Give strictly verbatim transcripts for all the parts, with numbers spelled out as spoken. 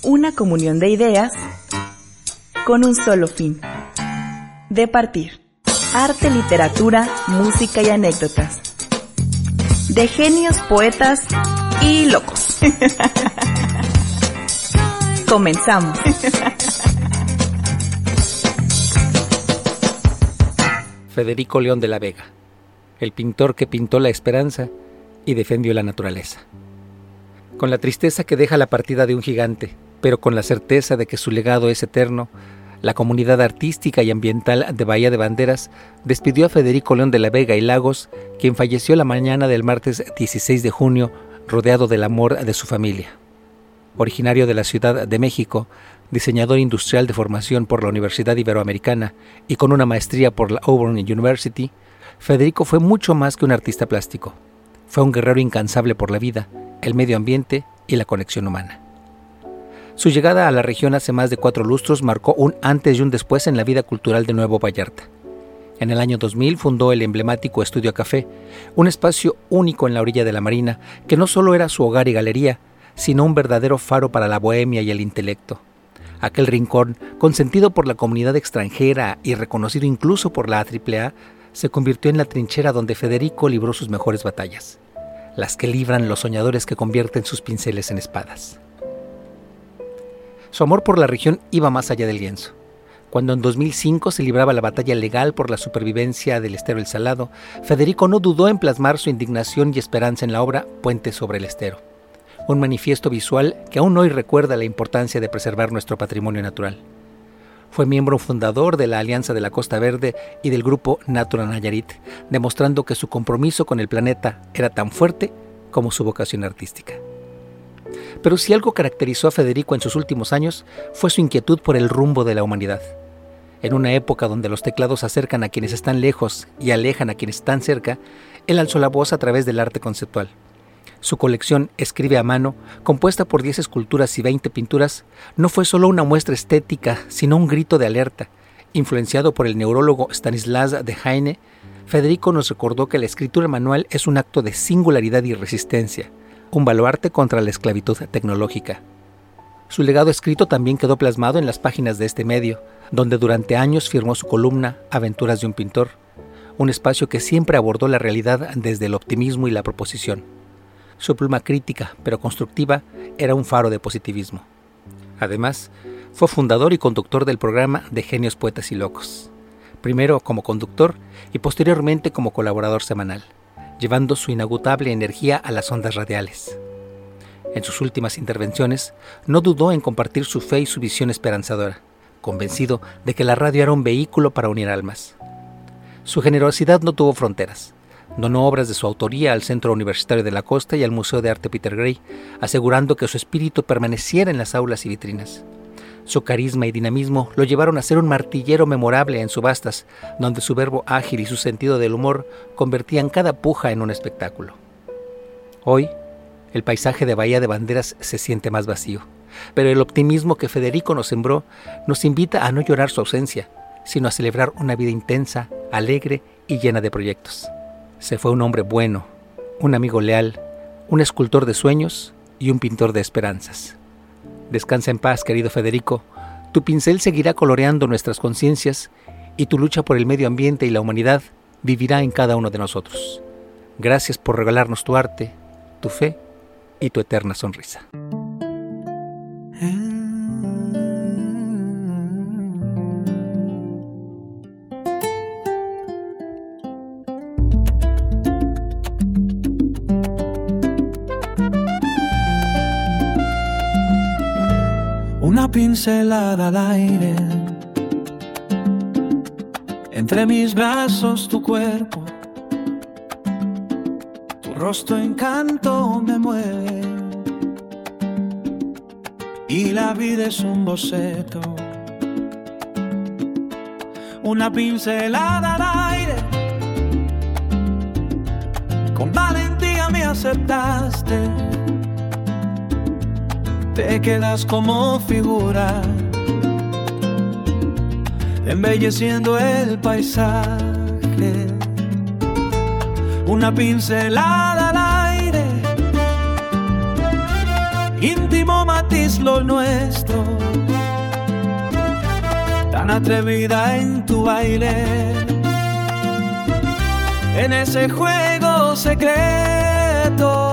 Una comunión de ideas con un solo fin: departir. Arte, literatura, música y anécdotas. De genios, poetas y locos. Comenzamos. Federico León de la Vega, el pintor que pintó la esperanza y defendió la naturaleza. Con la tristeza que deja la partida de un gigante, pero con la certeza de que su legado es eterno, la comunidad artística y ambiental de Bahía de Banderas despidió a Federico León de la Vega y Lagos, quien falleció la mañana del martes dieciséis de junio, rodeado del amor de su familia. Originario de la Ciudad de México, diseñador industrial de formación por la Universidad Iberoamericana y con una maestría por la Auburn University, Federico fue mucho más que un artista plástico. Fue un guerrero incansable por la vida, el medio ambiente y la conexión humana. Su llegada a la región hace más de cuatro lustros marcó un antes y un después en la vida cultural de Nuevo Vallarta. En el año dos mil fundó el emblemático Estudio Café, un espacio único en la orilla de la marina que no solo era su hogar y galería, sino un verdadero faro para la bohemia y el intelecto. Aquel rincón, consentido por la comunidad extranjera y reconocido incluso por la triple A, se convirtió en la trinchera donde Federico libró sus mejores batallas, las que libran los soñadores que convierten sus pinceles en espadas. Su amor por la región iba más allá del lienzo. Cuando en dos mil cinco se libraba la batalla legal por la supervivencia del estero El Salado, Federico no dudó en plasmar su indignación y esperanza en la obra Puente sobre el Estero, un manifiesto visual que aún hoy recuerda la importancia de preservar nuestro patrimonio natural. Fue miembro fundador de la Alianza de la Costa Verde y del grupo Natura Nayarit, demostrando que su compromiso con el planeta era tan fuerte como su vocación artística. Pero si algo caracterizó a Federico en sus últimos años, fue su inquietud por el rumbo de la humanidad. En una época donde los teclados acercan a quienes están lejos y alejan a quienes están cerca, él alzó la voz a través del arte conceptual. Su colección Escribe a mano, compuesta por diez esculturas y veinte pinturas, no fue solo una muestra estética, sino un grito de alerta. Influenciado por el neurólogo Stanislas Dehaene, Federico nos recordó que la escritura manual es un acto de singularidad y resistencia, un baluarte contra la esclavitud tecnológica. Su legado escrito también quedó plasmado en las páginas de este medio, donde durante años firmó su columna Aventuras de un pintor, un espacio que siempre abordó la realidad desde el optimismo y la proposición. Su pluma crítica, pero constructiva, era un faro de positivismo. Además, fue fundador y conductor del programa de Genios, Poetas y Locos, primero como conductor y posteriormente como colaborador semanal, llevando su inagotable energía a las ondas radiales. En sus últimas intervenciones, no dudó en compartir su fe y su visión esperanzadora, convencido de que la radio era un vehículo para unir almas. Su generosidad no tuvo fronteras. Donó obras de su autoría al Centro Universitario de la Costa y al Museo de Arte Peter Gray, asegurando que su espíritu permaneciera en las aulas y vitrinas. Su carisma y dinamismo lo llevaron a ser un martillero memorable en subastas, donde su verbo ágil y su sentido del humor convertían cada puja en un espectáculo. Hoy, el paisaje de Bahía de Banderas se siente más vacío, pero el optimismo que Federico nos sembró nos invita a no llorar su ausencia, sino a celebrar una vida intensa, alegre y llena de proyectos. Se fue un hombre bueno, un amigo leal, un escultor de sueños y un pintor de esperanzas. Descansa en paz, querido Federico. Tu pincel seguirá coloreando nuestras conciencias y tu lucha por el medio ambiente y la humanidad vivirá en cada uno de nosotros. Gracias por regalarnos tu arte, tu fe y tu eterna sonrisa. Una pincelada al aire, entre mis brazos tu cuerpo, tu rostro encanto me mueve, y la vida es un boceto. Una pincelada al aire, con valentía me aceptaste. Te quedas como figura, embelleciendo el paisaje. Una pincelada al aire, íntimo matiz gratis lo nuestro. Tan atrevida en tu baile, en ese juego secreto.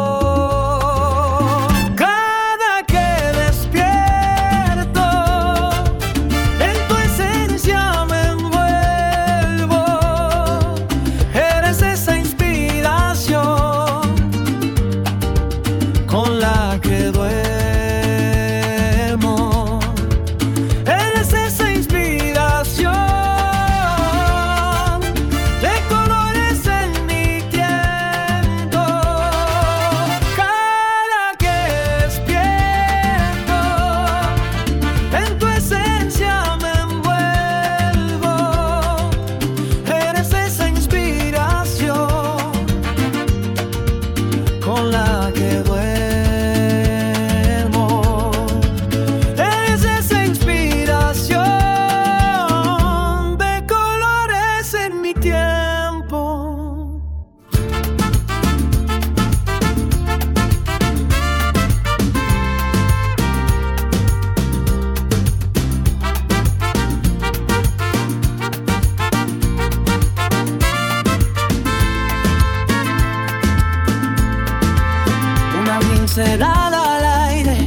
Pincelada al aire,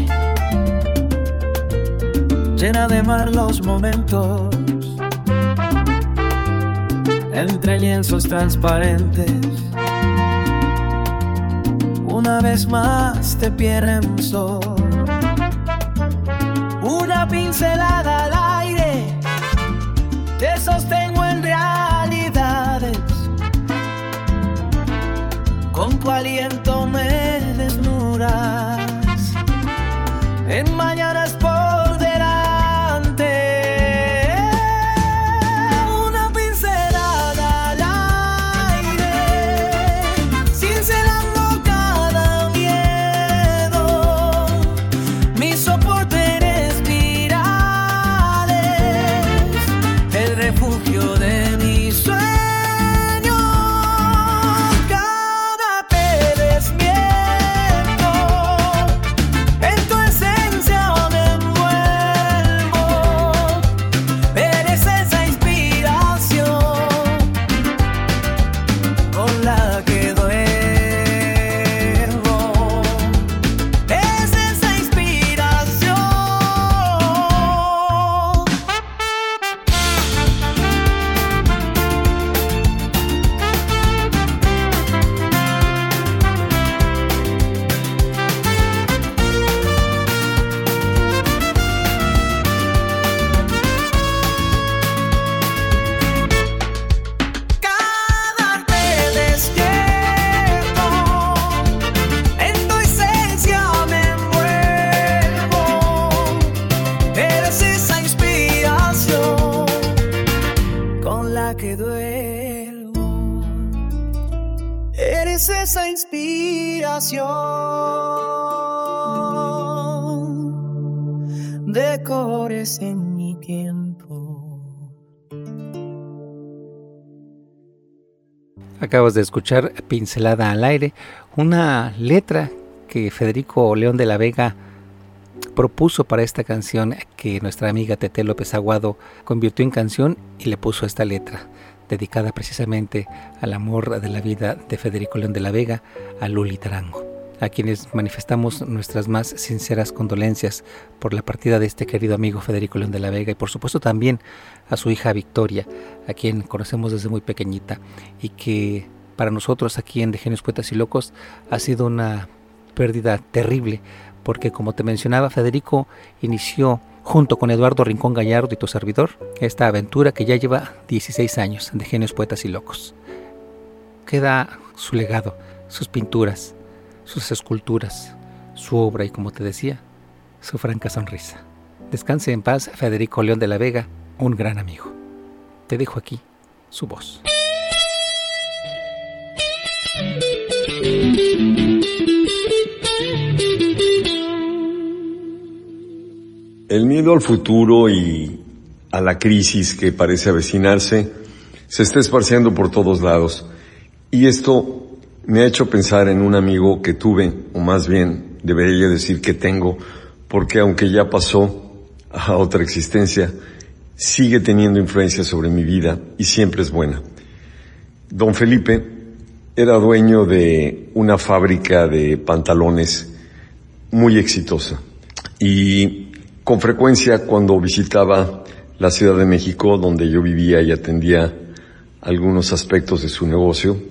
llena de mar los momentos, entre lienzos transparentes. Una vez más te pienso, una pincelada al aire, te sostengo en realidades, con tu aliento me desnudas, en mañanas por delante. Una pincelada al aire, cincelando cada miedo, mi soporte en espirales, el refugio de mi sueño. Que duermo, eres esa inspiración, decores en mi tiempo. Acabas de escuchar Pincelada al aire, una letra que Federico León de la Vega propuso para esta canción, que nuestra amiga Tete López Aguado convirtió en canción y le puso esta letra, dedicada precisamente al amor de la vida de Federico León de la Vega, a Luli Tarango, a quienes manifestamos nuestras más sinceras condolencias por la partida de este querido amigo Federico León de la Vega, y por supuesto también a su hija Victoria, a quien conocemos desde muy pequeñita y que para nosotros aquí en De Genios, Poetas y Locos ha sido una pérdida terrible, porque como te mencionaba, Federico inició junto con Eduardo Rincón Gallardo y tu servidor esta aventura que ya lleva dieciséis años de Genios, Poetas y Locos. Queda su legado, sus pinturas, sus esculturas, su obra y, como te decía, su franca sonrisa. Descanse en paz Federico León de la Vega, un gran amigo. Te dejo aquí su voz. El miedo al futuro y a la crisis que parece avecinarse se está esparciendo por todos lados. Y esto me ha hecho pensar en un amigo que tuve, o más bien debería decir que tengo, porque aunque ya pasó a otra existencia, sigue teniendo influencia sobre mi vida y siempre es buena. Don Felipe era dueño de una fábrica de pantalones muy exitosa y con frecuencia cuando visitaba la Ciudad de México, donde yo vivía y atendía algunos aspectos de su negocio,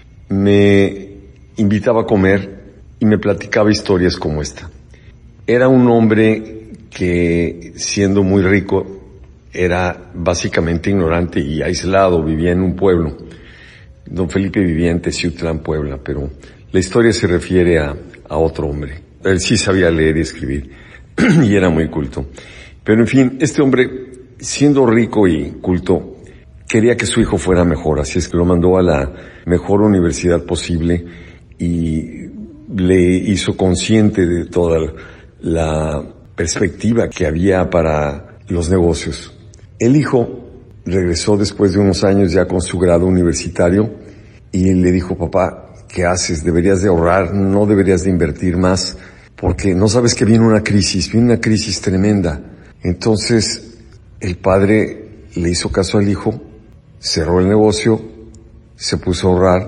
me invitaba a comer y me platicaba historias como esta. Era un hombre que, siendo muy rico, era básicamente ignorante y aislado, vivía en un pueblo. Don Felipe vivía en Teciutlán, Puebla, pero la historia se refiere a, a otro hombre. Él sí sabía leer y escribir y era muy culto. Pero en fin, este hombre, siendo rico y culto, quería que su hijo fuera mejor, así es que lo mandó a la mejor universidad posible y le hizo consciente de toda la perspectiva que había para los negocios. El hijo regresó después de unos años ya con su grado universitario y le dijo: papá, ¿qué haces? Deberías de ahorrar, no deberías de invertir más, porque no sabes que viene una crisis, viene una crisis tremenda. Entonces el padre le hizo caso al hijo, cerró el negocio, se puso a ahorrar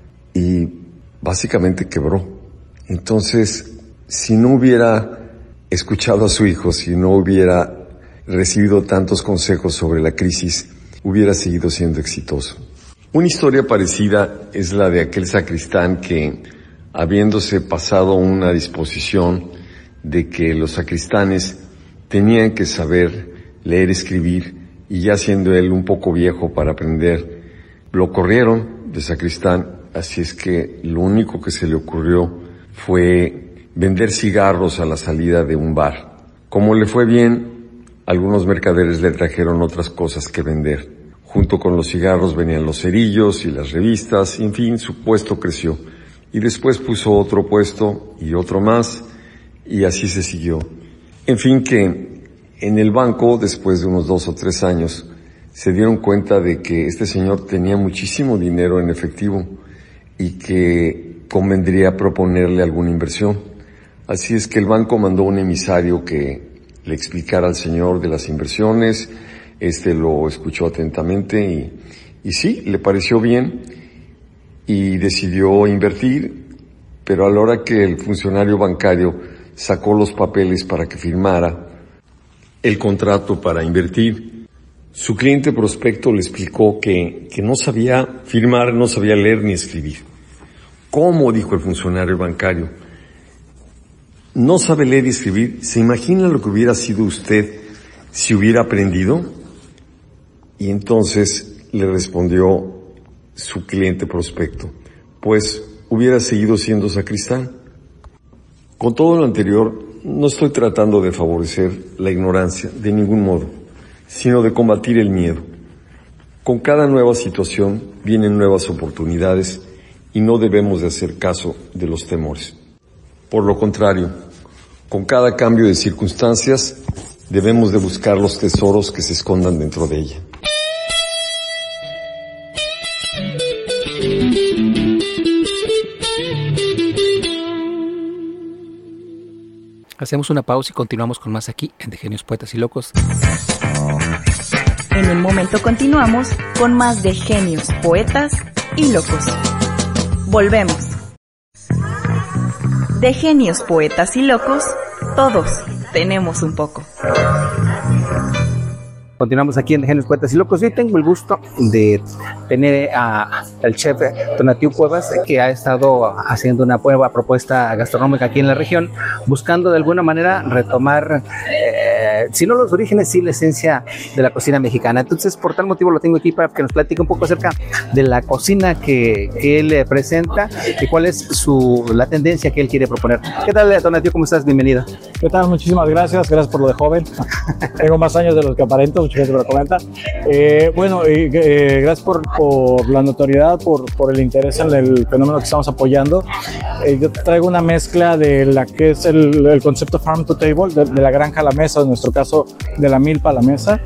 y básicamente quebró. Entonces, si no hubiera escuchado a su hijo, si no hubiera recibido tantos consejos sobre la crisis, hubiera seguido siendo exitoso. Una historia parecida es la de aquel sacristán que, habiéndose pasado una disposición de que los sacristanes tenían que saber leer y escribir, y ya siendo él un poco viejo para aprender, lo corrieron de sacristán, así es que lo único que se le ocurrió fue vender cigarros a la salida de un bar. Como le fue bien, algunos mercaderes le trajeron otras cosas que vender. Junto con los cigarros venían los cerillos y las revistas, y en fin, su puesto creció. Y después puso otro puesto y otro más, y así se siguió. En fin, que en el banco, después de unos dos o tres años, se dieron cuenta de que este señor tenía muchísimo dinero en efectivo y que convendría proponerle alguna inversión. Así es que el banco mandó un emisario que le explicara al señor de las inversiones. Este lo escuchó atentamente y, y sí, le pareció bien y decidió invertir, pero a la hora que el funcionario bancario sacó los papeles para que firmara el contrato para invertir, su cliente prospecto le explicó que, que no sabía firmar, no sabía leer ni escribir. ¿Cómo?, dijo el funcionario bancario. ¿No sabe leer y escribir? ¿Se imagina lo que hubiera sido usted si hubiera aprendido? Y entonces le respondió su cliente prospecto: pues hubiera seguido siendo sacristán. Con todo lo anterior, no estoy tratando de favorecer la ignorancia de ningún modo, sino de combatir el miedo. Con cada nueva situación vienen nuevas oportunidades y no debemos de hacer caso de los temores. Por lo contrario, con cada cambio de circunstancias debemos de buscar los tesoros que se escondan dentro de ella. Hacemos una pausa y continuamos con más aquí en De Genios, Poetas y Locos. En un momento continuamos con más de Genios, Poetas y Locos. Volvemos. De Genios, Poetas y Locos, todos tenemos un poco. Continuamos aquí en De Genios, Poetas y Locos. Hoy tengo el gusto de tener al chef Tonatiu Cuevas, que ha estado haciendo una nueva propuesta gastronómica aquí en la región, buscando de alguna manera retomar, eh, si no los orígenes, sí la esencia de la cocina mexicana. Entonces, por tal motivo lo tengo aquí para que nos platique un poco acerca de la cocina que, que él presenta y cuál es su, la tendencia que él quiere proponer. ¿Qué tal, Tonatiu? ¿Cómo estás? Bienvenido. ¿Qué tal? Muchísimas gracias. Gracias por lo de joven. Tengo más años de los que aparento. Mucha gente me lo comenta. Eh, bueno, eh, eh, gracias por, por la notoriedad, por, por el interés en el fenómeno que estamos apoyando. Eh, yo traigo una mezcla de la que es el, el concepto Farm to Table, de, de la granja a la mesa, en nuestro caso de la milpa a la mesa.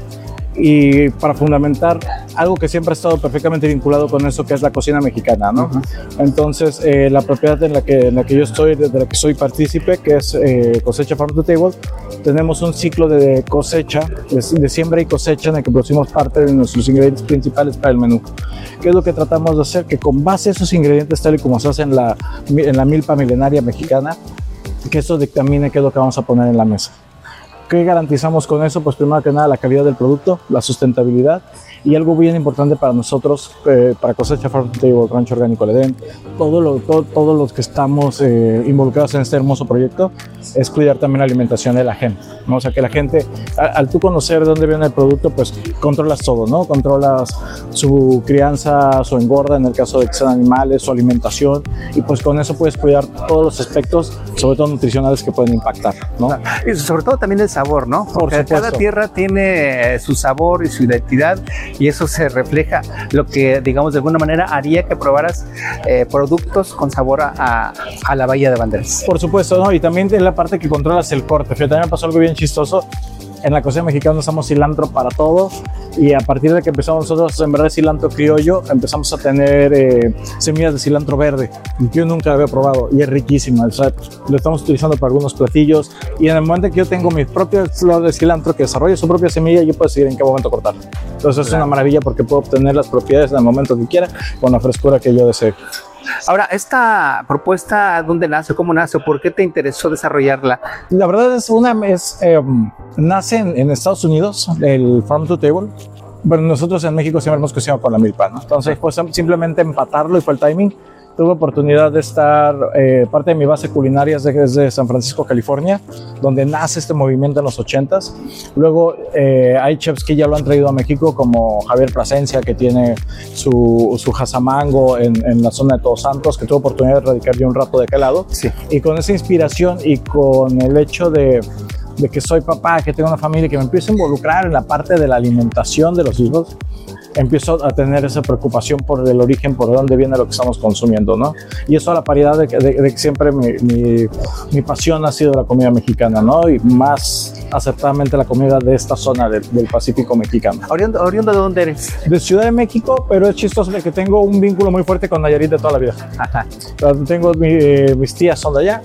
y para fundamentar algo que siempre ha estado perfectamente vinculado con eso, que es la cocina mexicana, ¿no? Uh-huh. Entonces, eh, la propiedad en la, que, en la que yo estoy, de la que soy partícipe, que es eh, Cosecha Farm to Table, tenemos un ciclo de cosecha, de, de siembra y cosecha, en el que producimos parte de nuestros ingredientes principales para el menú. ¿Qué es lo que tratamos de hacer? Que con base a esos ingredientes, tal y como se hace en la, en la milpa milenaria mexicana, que eso dictamine qué es lo que vamos a poner en la mesa. ¿Qué garantizamos con eso? Pues primero que nada la calidad del producto, la sustentabilidad y algo bien importante para nosotros, eh, para Cosecha Farm to Table, Rancho Orgánico El Edén, todo lo, todo, todos los que estamos eh, involucrados en este hermoso proyecto, es cuidar también la alimentación de la gente, ¿no? O sea, que la gente, al, al tú conocer de dónde viene el producto, pues controlas todo, ¿no? Controlas su crianza, su engorda, en el caso de que sean animales, su alimentación, y pues con eso puedes cuidar todos los aspectos, sobre todo nutricionales, que pueden impactar, ¿no? Y sobre todo también el sabor, ¿no? Porque Por cada tierra tiene su sabor y su identidad, y eso se refleja, lo que, digamos, de alguna manera haría que probaras eh, productos con sabor a, a, a la Bahía de Banderas. Por supuesto, ¿no? Y también en la parte que controlas el corte. Fíjate, también me pasó algo bien chistoso. En la cocina mexicana usamos cilantro para todo, y a partir de que empezamos nosotros a sembrar cilantro criollo, empezamos a tener eh, semillas de cilantro verde. Yo nunca lo había probado y es riquísima. O sea, lo estamos utilizando para algunos platillos, y en el momento en que yo tengo mis propias flores de cilantro que desarrolla su propia semilla, yo puedo decidir en qué momento cortarla. Entonces es una maravilla, porque puedo obtener las propiedades en el momento que quiera, con la frescura que yo desee. Ahora, ¿esta propuesta dónde nace? ¿Cómo nace? ¿Por qué te interesó desarrollarla? La verdad es una, es, eh, nace en, en Estados Unidos, el Farm to Table. Bueno, nosotros en México siempre hemos cocinado con la milpa, ¿no? Entonces, pues simplemente empatarlo, y fue el timing. Tuve oportunidad de estar, eh, parte de mi base culinaria es de, es de San Francisco, California, donde nace este movimiento en los ochentas. Luego eh, hay chefs que ya lo han traído a México, como Javier Plasencia, que tiene su, su Jasamango en, en la zona de Todos Santos, que tuve oportunidad de radicar yo un rato de aquel lado. Sí. Y con esa inspiración y con el hecho de, de que soy papá, que tengo una familia, y que me empiezo a involucrar en la parte de la alimentación de los hijos, empiezo a tener esa preocupación por el origen, por dónde viene lo que estamos consumiendo, ¿no? Y eso a la paridad de, de, de que siempre mi, mi, mi pasión ha sido la comida mexicana, ¿no? Y más acertadamente la comida de esta zona del, del Pacífico mexicano. ¿Oriundo, oriundo de dónde eres? De Ciudad de México, pero es chistoso que tengo un vínculo muy fuerte con Nayarit de toda la vida. Ajá. Tengo mi, eh, mis tías son de allá.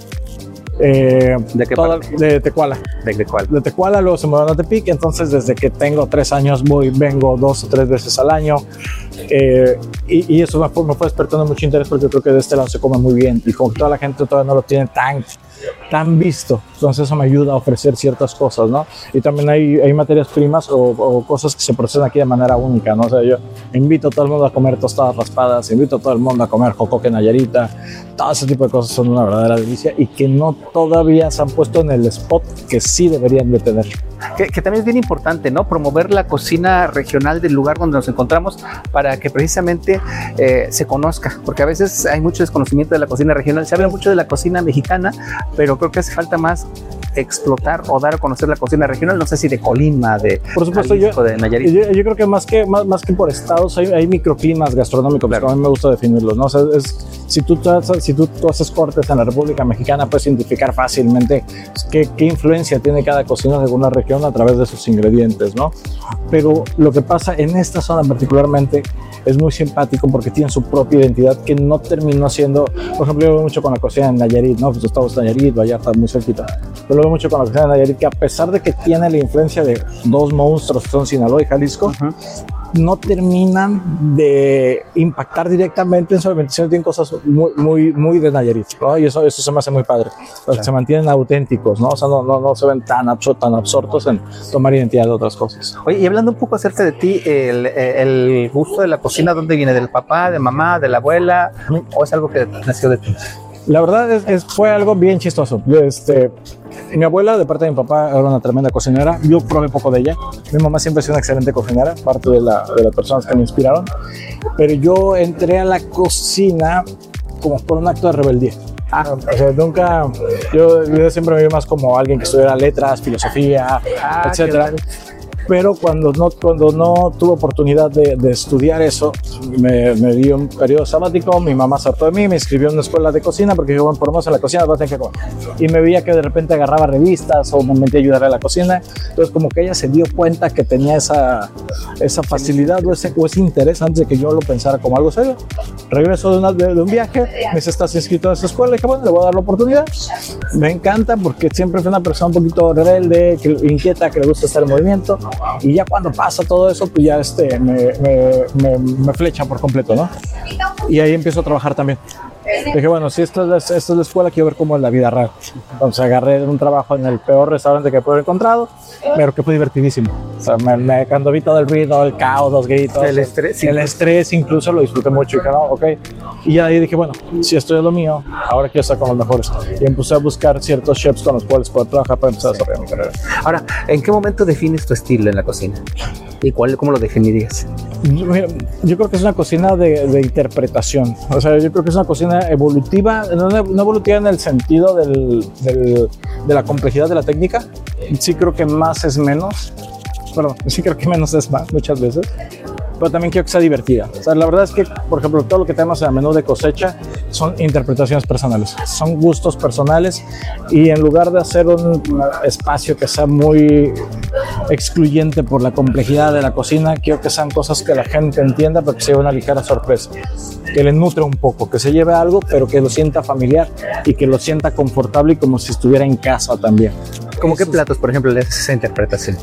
Eh, ¿De qué toda, parte? De Tecuala. ¿De Tecuala? De Tecuala, luego se mudaron a Tepic, entonces desde que tengo tres años voy, vengo dos o tres veces al año, eh, y, y eso me fue, me fue despertando mucho interés, porque creo que de este lado se come muy bien, y como que toda la gente todavía no lo tiene tan, tan visto, entonces eso me ayuda a ofrecer ciertas cosas, ¿no? Y también hay, hay materias primas o, o cosas que se procesan aquí de manera única, ¿no? O sea, yo invito a todo el mundo a comer tostadas raspadas, invito a todo el mundo a comer jocoque nayarita, todo ese tipo de cosas son una verdadera delicia, y que no todavía se han puesto en el spot que sí deberían de tener. Que, que también es bien importante, ¿no? Promover la cocina regional del lugar donde nos encontramos, para que precisamente eh, se conozca, porque a veces hay mucho desconocimiento de la cocina regional. Se habla mucho de la cocina mexicana, pero creo que hace falta más explotar o dar a conocer la cocina regional. No sé si de Colima, de por supuesto, Jalisco, yo, de Nayarit. Yo, yo creo que más que más, más que por estados hay, hay microclimas gastronómicos, claro. A mí me gusta definirlos, ¿no? O sea, es, si tú, si tú, tú haces cortes en la República Mexicana, puedes identificar fácilmente qué, qué influencia tiene cada cocina de alguna región a través de sus ingredientes, ¿no? Pero lo que pasa en esta zona particularmente es muy simpático, porque tienen su propia identidad, que no terminó siendo, por ejemplo, yo lo veo mucho con la cocina en Nayarit, ¿no? Pues estamos en Nayarit, Vallarta, muy cerquita, pero lo veo mucho con la cocina en Nayarit, que a pesar de que tiene la influencia de dos monstruos que son Sinaloa y Jalisco, uh-huh, no terminan de impactar directamente en su alimentación. Tienen cosas muy, muy, muy de Nayarit, ¿no? Y eso, eso se me hace muy padre, porque sí, se mantienen auténticos, ¿no? O sea, no, no, no se ven tan, absor tan absortos en tomar identidad de otras cosas. Oye, y hablando un poco acerca de ti, el, el gusto de la cocina, ¿dónde viene? ¿Del papá, de mamá, de la abuela? ¿O es algo que nació de ti? La verdad es, es, fue algo bien chistoso. Este, mi abuela, de parte de mi papá, era una tremenda cocinera. Yo probé poco de ella. Mi mamá siempre ha sido una excelente cocinera, parte de, la, de las personas que me inspiraron. Pero yo entré a la cocina como por un acto de rebeldía. Ah, o sea, nunca, yo, yo siempre me vi más como alguien que estudiara letras, filosofía, ah, etcétera. pero cuando no, cuando no tuve oportunidad de, de estudiar eso, me, me di un periodo sabático, mi mamá se hartó de mí, me inscribió en una escuela de cocina porque dijo, bueno, por lo menos en la cocina vas a tener que comer. Y me veía que de repente agarraba revistas o me metía a ayudar a la cocina, entonces como que ella se dio cuenta que tenía esa, esa facilidad o ese, o ese interés antes de que yo lo pensara como algo serio. Regreso de, una, de, de un viaje, me dice, ¿estás inscrito en esa escuela? Y dije, bueno, le voy a dar la oportunidad. Me encanta porque siempre fui una persona un poquito rebelde, que, inquieta, que le gusta estar en movimiento, y ya cuando pasa todo eso, pues ya este, me, me, me, me flecha por completo, ¿no? Y ahí empiezo a trabajar también. Dije, bueno, si esta es, esta es la escuela, quiero ver cómo es la vida real. Entonces agarré un trabajo en el peor restaurante que pude haber encontrado, pero que fue divertidísimo. O sea, me, me, cuando vi todo el ruido, el caos, los gritos, el estrés, el estrés incluso lo disfruté mucho. Y dije, no, ok. Y ahí dije, bueno, si esto es lo mío, ahora quiero estar con los mejores. Y empecé a buscar ciertos chefs con los cuales poder trabajar para empezar a desarrollar mi carrera. Ahora, ¿en qué momento defines tu estilo en la cocina? ¿Y cuál, cómo lo definirías? Mira, yo creo que es una cocina de, de interpretación. O sea, yo creo que es una cocina evolutiva, no, no evolutiva en el sentido del, del, de la complejidad de la técnica. Sí creo que más es menos. Bueno, sí creo que menos es más muchas veces. Pero también quiero que sea divertida. O sea, la verdad es que, por ejemplo, todo lo que tenemos en el menú de cosecha son interpretaciones personales, son gustos personales, y en lugar de hacer un espacio que sea muy excluyente por la complejidad de la cocina, quiero que sean cosas que la gente entienda, pero que sea una ligera sorpresa, que le nutre un poco, que se lleve algo, pero que lo sienta familiar y que lo sienta confortable y como si estuviera en casa también. ¿Cómo qué platos, por ejemplo, le haces esa interpretación?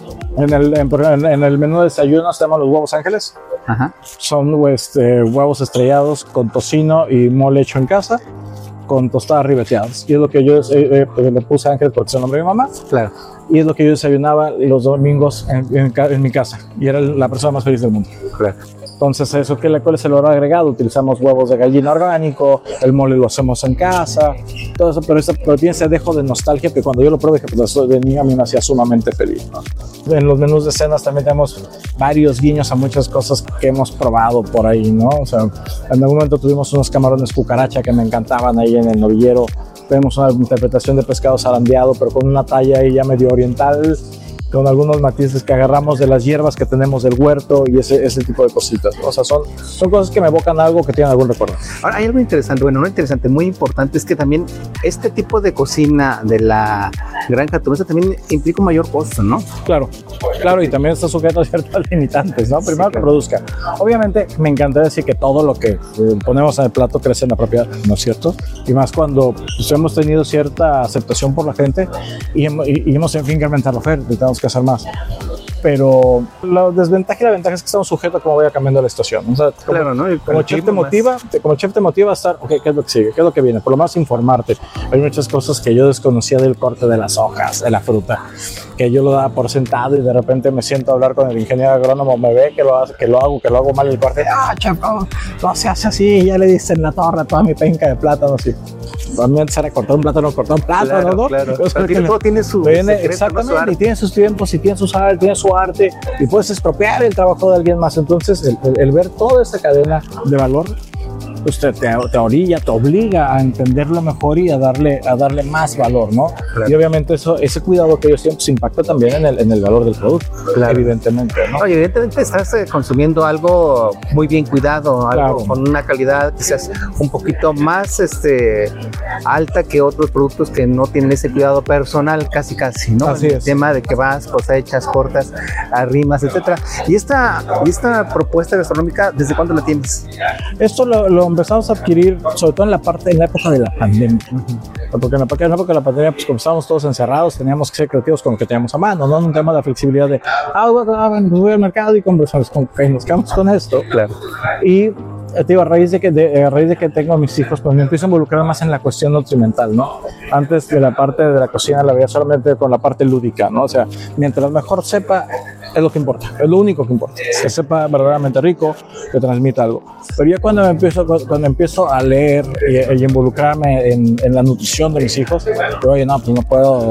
En el, en, en el menú de desayunos tenemos los huevos ángeles. Ajá. Son este, huevos estrellados con tocino y mole hecho en casa, con tostadas ribeteadas. Y es lo que yo eh, eh, le puse Ángeles porque es el nombre de mi mamá. Claro. Y es lo que yo desayunaba los domingos en, en, en mi casa. Y era la persona más feliz del mundo. Claro. Entonces, eso, ¿qué, ¿cuál es el valor agregado? Utilizamos huevos de gallina orgánico, el mole lo hacemos en casa, todo eso, pero, eso, pero tiene ese dejo de nostalgia que cuando yo lo probé, que pues, de niño a mí me hacía sumamente feliz, ¿no? En los menús de cenas también tenemos varios guiños a muchas cosas que hemos probado por ahí, ¿no? O sea, en algún momento tuvimos unos camarones cucaracha que me encantaban ahí en el novillero. Tenemos una interpretación de pescado zarandeado, pero con una talla ahí ya medio oriental, con algunos matices que agarramos de las hierbas que tenemos del huerto y ese, ese tipo de cositas. O sea, son, son cosas que me evocan algo, que tienen algún recuerdo. Ahora, hay algo interesante, bueno, no interesante, muy importante, es que también este tipo de cocina de la granja turmense también implica un mayor costo, ¿no? Claro, claro, y también está sujeto a ciertas limitantes, ¿no? Primero, sí, claro, que produzca. Obviamente, me encantaría decir que todo lo que eh, ponemos en el plato crece en la propiedad, ¿no es cierto? Y más cuando pues, hemos tenido cierta aceptación por la gente y, y, y hemos en fin incrementar la oferta, necesitamos que hacer más. Pero la desventaja y la ventaja es que estamos sujetos a cómo vaya cambiando la estación. O sea, como, claro, ¿no? como chef te motiva, te, como chef te motiva a estar, ok, ¿qué es lo que sigue? ¿Qué es lo que viene? Por lo menos informarte. Hay muchas cosas que yo desconocía del corte de las hojas, de la fruta, que yo lo daba por sentado y de repente me siento a hablar con el ingeniero agrónomo, me ve que lo, hace, que lo hago, que lo hago mal el corte. Ah, chef, no, no se hace así, ya le diste en la torre toda mi penca de plátano, así. También se era cortar un plátano, cortar un plátano, claro, ¿no? Claro, o sea, tiene, todo tiene su viene, secreto, exactamente, ¿no? Su y tiene sus tiempos, y tiene sus arte, tiene su arte, y puedes expropiar el trabajo de alguien más. Entonces, el, el, el ver toda esta cadena de valor, pues te, te, te orilla, te obliga a entenderlo mejor y a darle, a darle más valor, ¿no? Claro. Y obviamente eso, ese cuidado que ellos tienen pues, impacta también en el, en el valor del producto, claro, evidentemente, ¿no? Oye, evidentemente estás eh, consumiendo algo muy bien cuidado, algo claro, con una calidad quizás un poquito más este, alta que otros productos que no tienen ese cuidado personal, casi casi, ¿no? Así el es. tema de que vas, cosechas, cortas, arrimas, etcétera. Y esta, y esta propuesta gastronómica, ¿desde cuándo la tienes? Esto lo, lo empezamos a adquirir sobre todo en la parte, en la época de la pandemia. Uh-huh. Porque en la, en la época de la pandemia, pues como estábamos todos encerrados, teníamos que ser creativos con lo que teníamos a mano, ¿no? Un tema de la flexibilidad de, ah, bueno, pues voy al mercado y conversamos con, nos quedamos con esto. Claro. Y te digo, a raíz de que, de, a raíz de que tengo a mis hijos, pues me empiezo a involucrar más en la cuestión nutrimental, ¿no? Antes de la parte de la cocina la veía solamente con la parte lúdica, ¿no? O sea, mientras mejor sepa, es lo que importa, es lo único que importa, que sepa verdaderamente rico, que transmita algo. Pero ya cuando me empiezo, cuando empiezo a leer y, y involucrarme en, en la nutrición de mis hijos, digo, oye, no, pues no puedo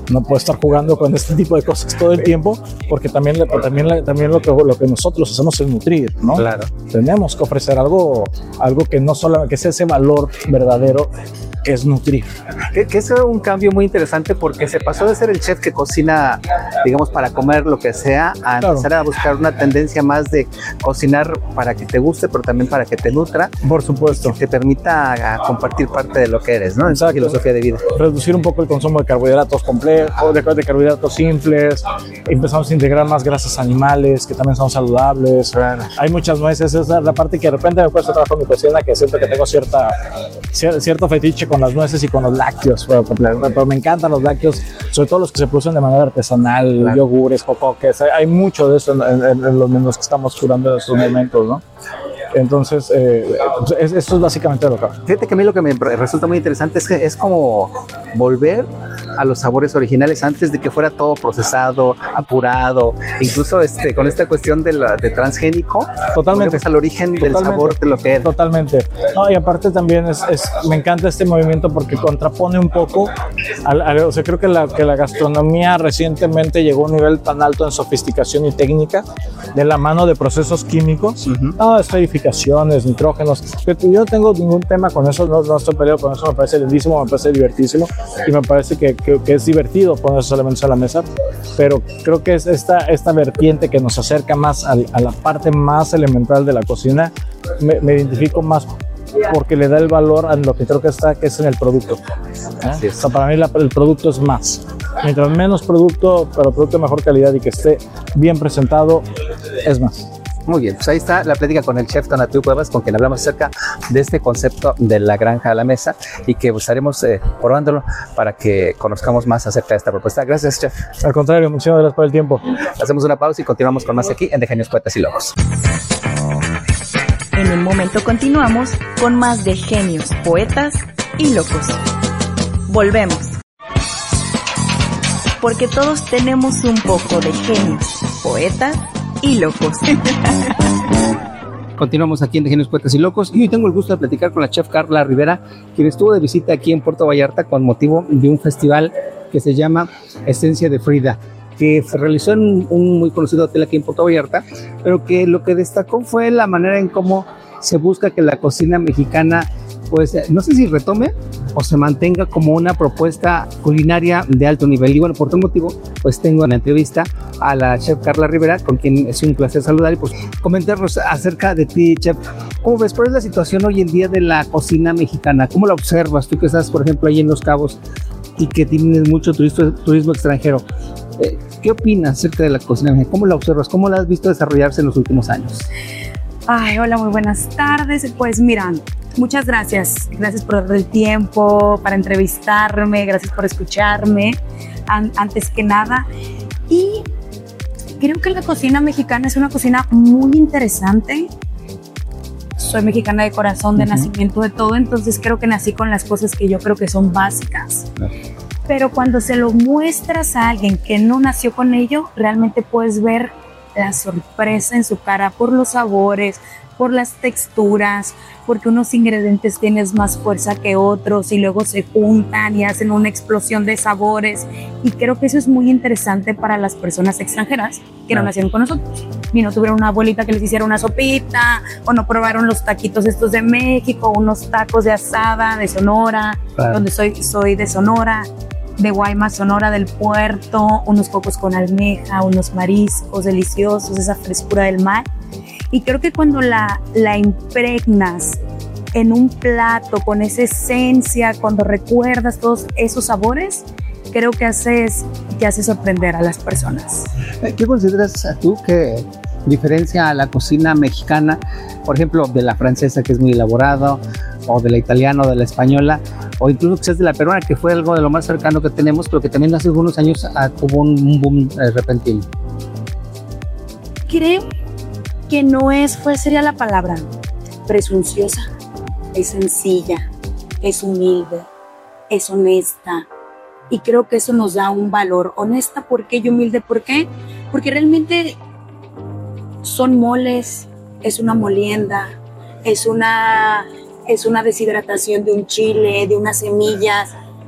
no puedo estar jugando con este tipo de cosas todo el tiempo, porque también, también, también lo, que, lo que nosotros hacemos es nutrir, ¿no? Claro. Tenemos que ofrecer algo, algo que no solamente, que sea ese valor verdadero, que es nutrir. Que, que es un cambio muy interesante porque se pasó de ser el chef que cocina, digamos, para comer lo que sea, a Claro. empezar a buscar una tendencia más de cocinar para que te guste, pero también para que te nutra, Por supuesto. que te permita a, compartir parte de lo que eres, ¿no? En tu Exacto. filosofía de vida. Reducir un poco el consumo de carbohidratos complejos, de, de carbohidratos simples. Empezamos a integrar más grasas animales, que también son saludables. Claro. Hay muchas nueces. Esa es la parte que de repente me cuesta trabajo en mi cocina, que siento que tengo cierta, cier- cierto fetiche con las nueces y con los lácteos. Pero, pero, pero me encantan los lácteos, sobre todo los que se producen de manera artesanal, Claro. yogures, cocoques. Hay, hay mucho de eso en, en, en los menús que estamos curando en estos momentos, ¿no? Entonces, eh, es, eso es básicamente lo que hago. Fíjate que a mí lo que me resulta muy interesante es que es como volver a los sabores originales antes de que fuera todo procesado, apurado, incluso este, con esta cuestión de, la, de transgénico. Totalmente. Volvemos al origen del Totalmente. sabor de lo que era. Totalmente. No, y aparte también es, es, me encanta este movimiento porque contrapone un poco, al, al- o sea, creo que la, que la gastronomía recientemente llegó a un nivel tan alto en sofisticación y técnica de la mano de procesos químicos, Ujú. no, esferificaciones, nitrógenos. Yo yo no tengo ningún tema con eso, no, no estoy peleado con eso, me parece lindísimo, me parece divertísimo y me parece que, que, que es divertido poner esos elementos a la mesa, pero creo que es esta, esta vertiente que nos acerca más al- a la parte más elemental de la cocina, me, me identifico más porque le da el valor a lo que creo que está, que es en el producto. ¿eh? Así es. O sea, para mí la- el producto es más. Mientras menos producto, pero producto de mejor calidad y que esté bien presentado, es más. Muy bien, pues ahí está la plática con el chef Tonatiuh Cuevas, con quien hablamos acerca de este concepto de la granja a la mesa y que pues, estaremos eh, probándolo para que conozcamos más acerca de esta propuesta. Gracias, chef. Al contrario, muchísimas gracias por el tiempo. Hacemos una pausa y continuamos con más aquí en De Genios, Poetas y Locos. En un momento continuamos con más de Genios, Poetas y Locos. Volvemos. Porque todos tenemos un poco de genios, poetas y locos. Continuamos aquí en De Genios, Poetas y Locos y hoy tengo el gusto de platicar con la chef Carla Rivera, quien estuvo de visita aquí en Puerto Vallarta con motivo de un festival que se llama Esencia de Frida, que se realizó en un, un muy conocido hotel aquí en Puerto Vallarta, pero que lo que destacó fue la manera en cómo se busca que la cocina mexicana, pues no sé si retome o se mantenga como una propuesta culinaria de alto nivel. Y bueno, por tal motivo, pues tengo en la entrevista a la chef Carla Rivera, con quien es un placer saludar y pues comentarnos acerca de ti, chef. ¿Cómo ves? ¿Cuál es la situación hoy en día de la cocina mexicana? ¿Cómo la observas? Tú que estás, por ejemplo, ahí en Los Cabos y que tienes mucho turismo, turismo extranjero. Eh, ¿Qué opinas acerca de la cocina mexicana? ¿Cómo la observas? ¿Cómo la has visto desarrollarse en los últimos años? Ay, hola, muy buenas tardes. Pues mira, muchas gracias. Gracias por darme el tiempo para entrevistarme, gracias por escucharme, an- antes que nada. Y creo que la cocina mexicana es una cocina muy interesante. Soy mexicana de corazón, de Ujú. nacimiento, de todo, entonces creo que nací con las cosas que yo creo que son básicas. Claro. Pero cuando se lo muestras a alguien que no nació con ello, realmente puedes ver la sorpresa en su cara por los sabores, por las texturas, porque unos ingredientes tienen más fuerza que otros y luego se juntan y hacen una explosión de sabores. Y creo que eso es muy interesante para las personas extranjeras que no Claro. nacieron con nosotros y no tuvieron una abuelita que les hiciera una sopita o no probaron los taquitos estos de México, unos tacos de asada de Sonora, Claro. donde soy, soy de Sonora, de Guaymas, Sonora del Puerto, unos cocos con almeja, unos mariscos deliciosos, esa frescura del mar. Y creo que cuando la, la impregnas en un plato con esa esencia, cuando recuerdas todos esos sabores, creo que haces, que hace sorprender a las personas. ¿Qué consideras tú que diferencia a la cocina mexicana, por ejemplo, de la francesa, que es muy elaborada, o de la italiana, o de la española, o incluso quizás de la peruana, que fue algo de lo más cercano que tenemos, pero que también hace algunos años ah, tuvo un, un boom eh, repentino? Creo que no es, ¿cuál sería la palabra? Presunciosa, es sencilla, es humilde, es honesta. Y creo que eso nos da un valor. Honesta, ¿por qué? Y humilde, ¿por qué? Porque realmente son moles, es una molienda, es una, es una deshidratación de un chile, de unas semillas.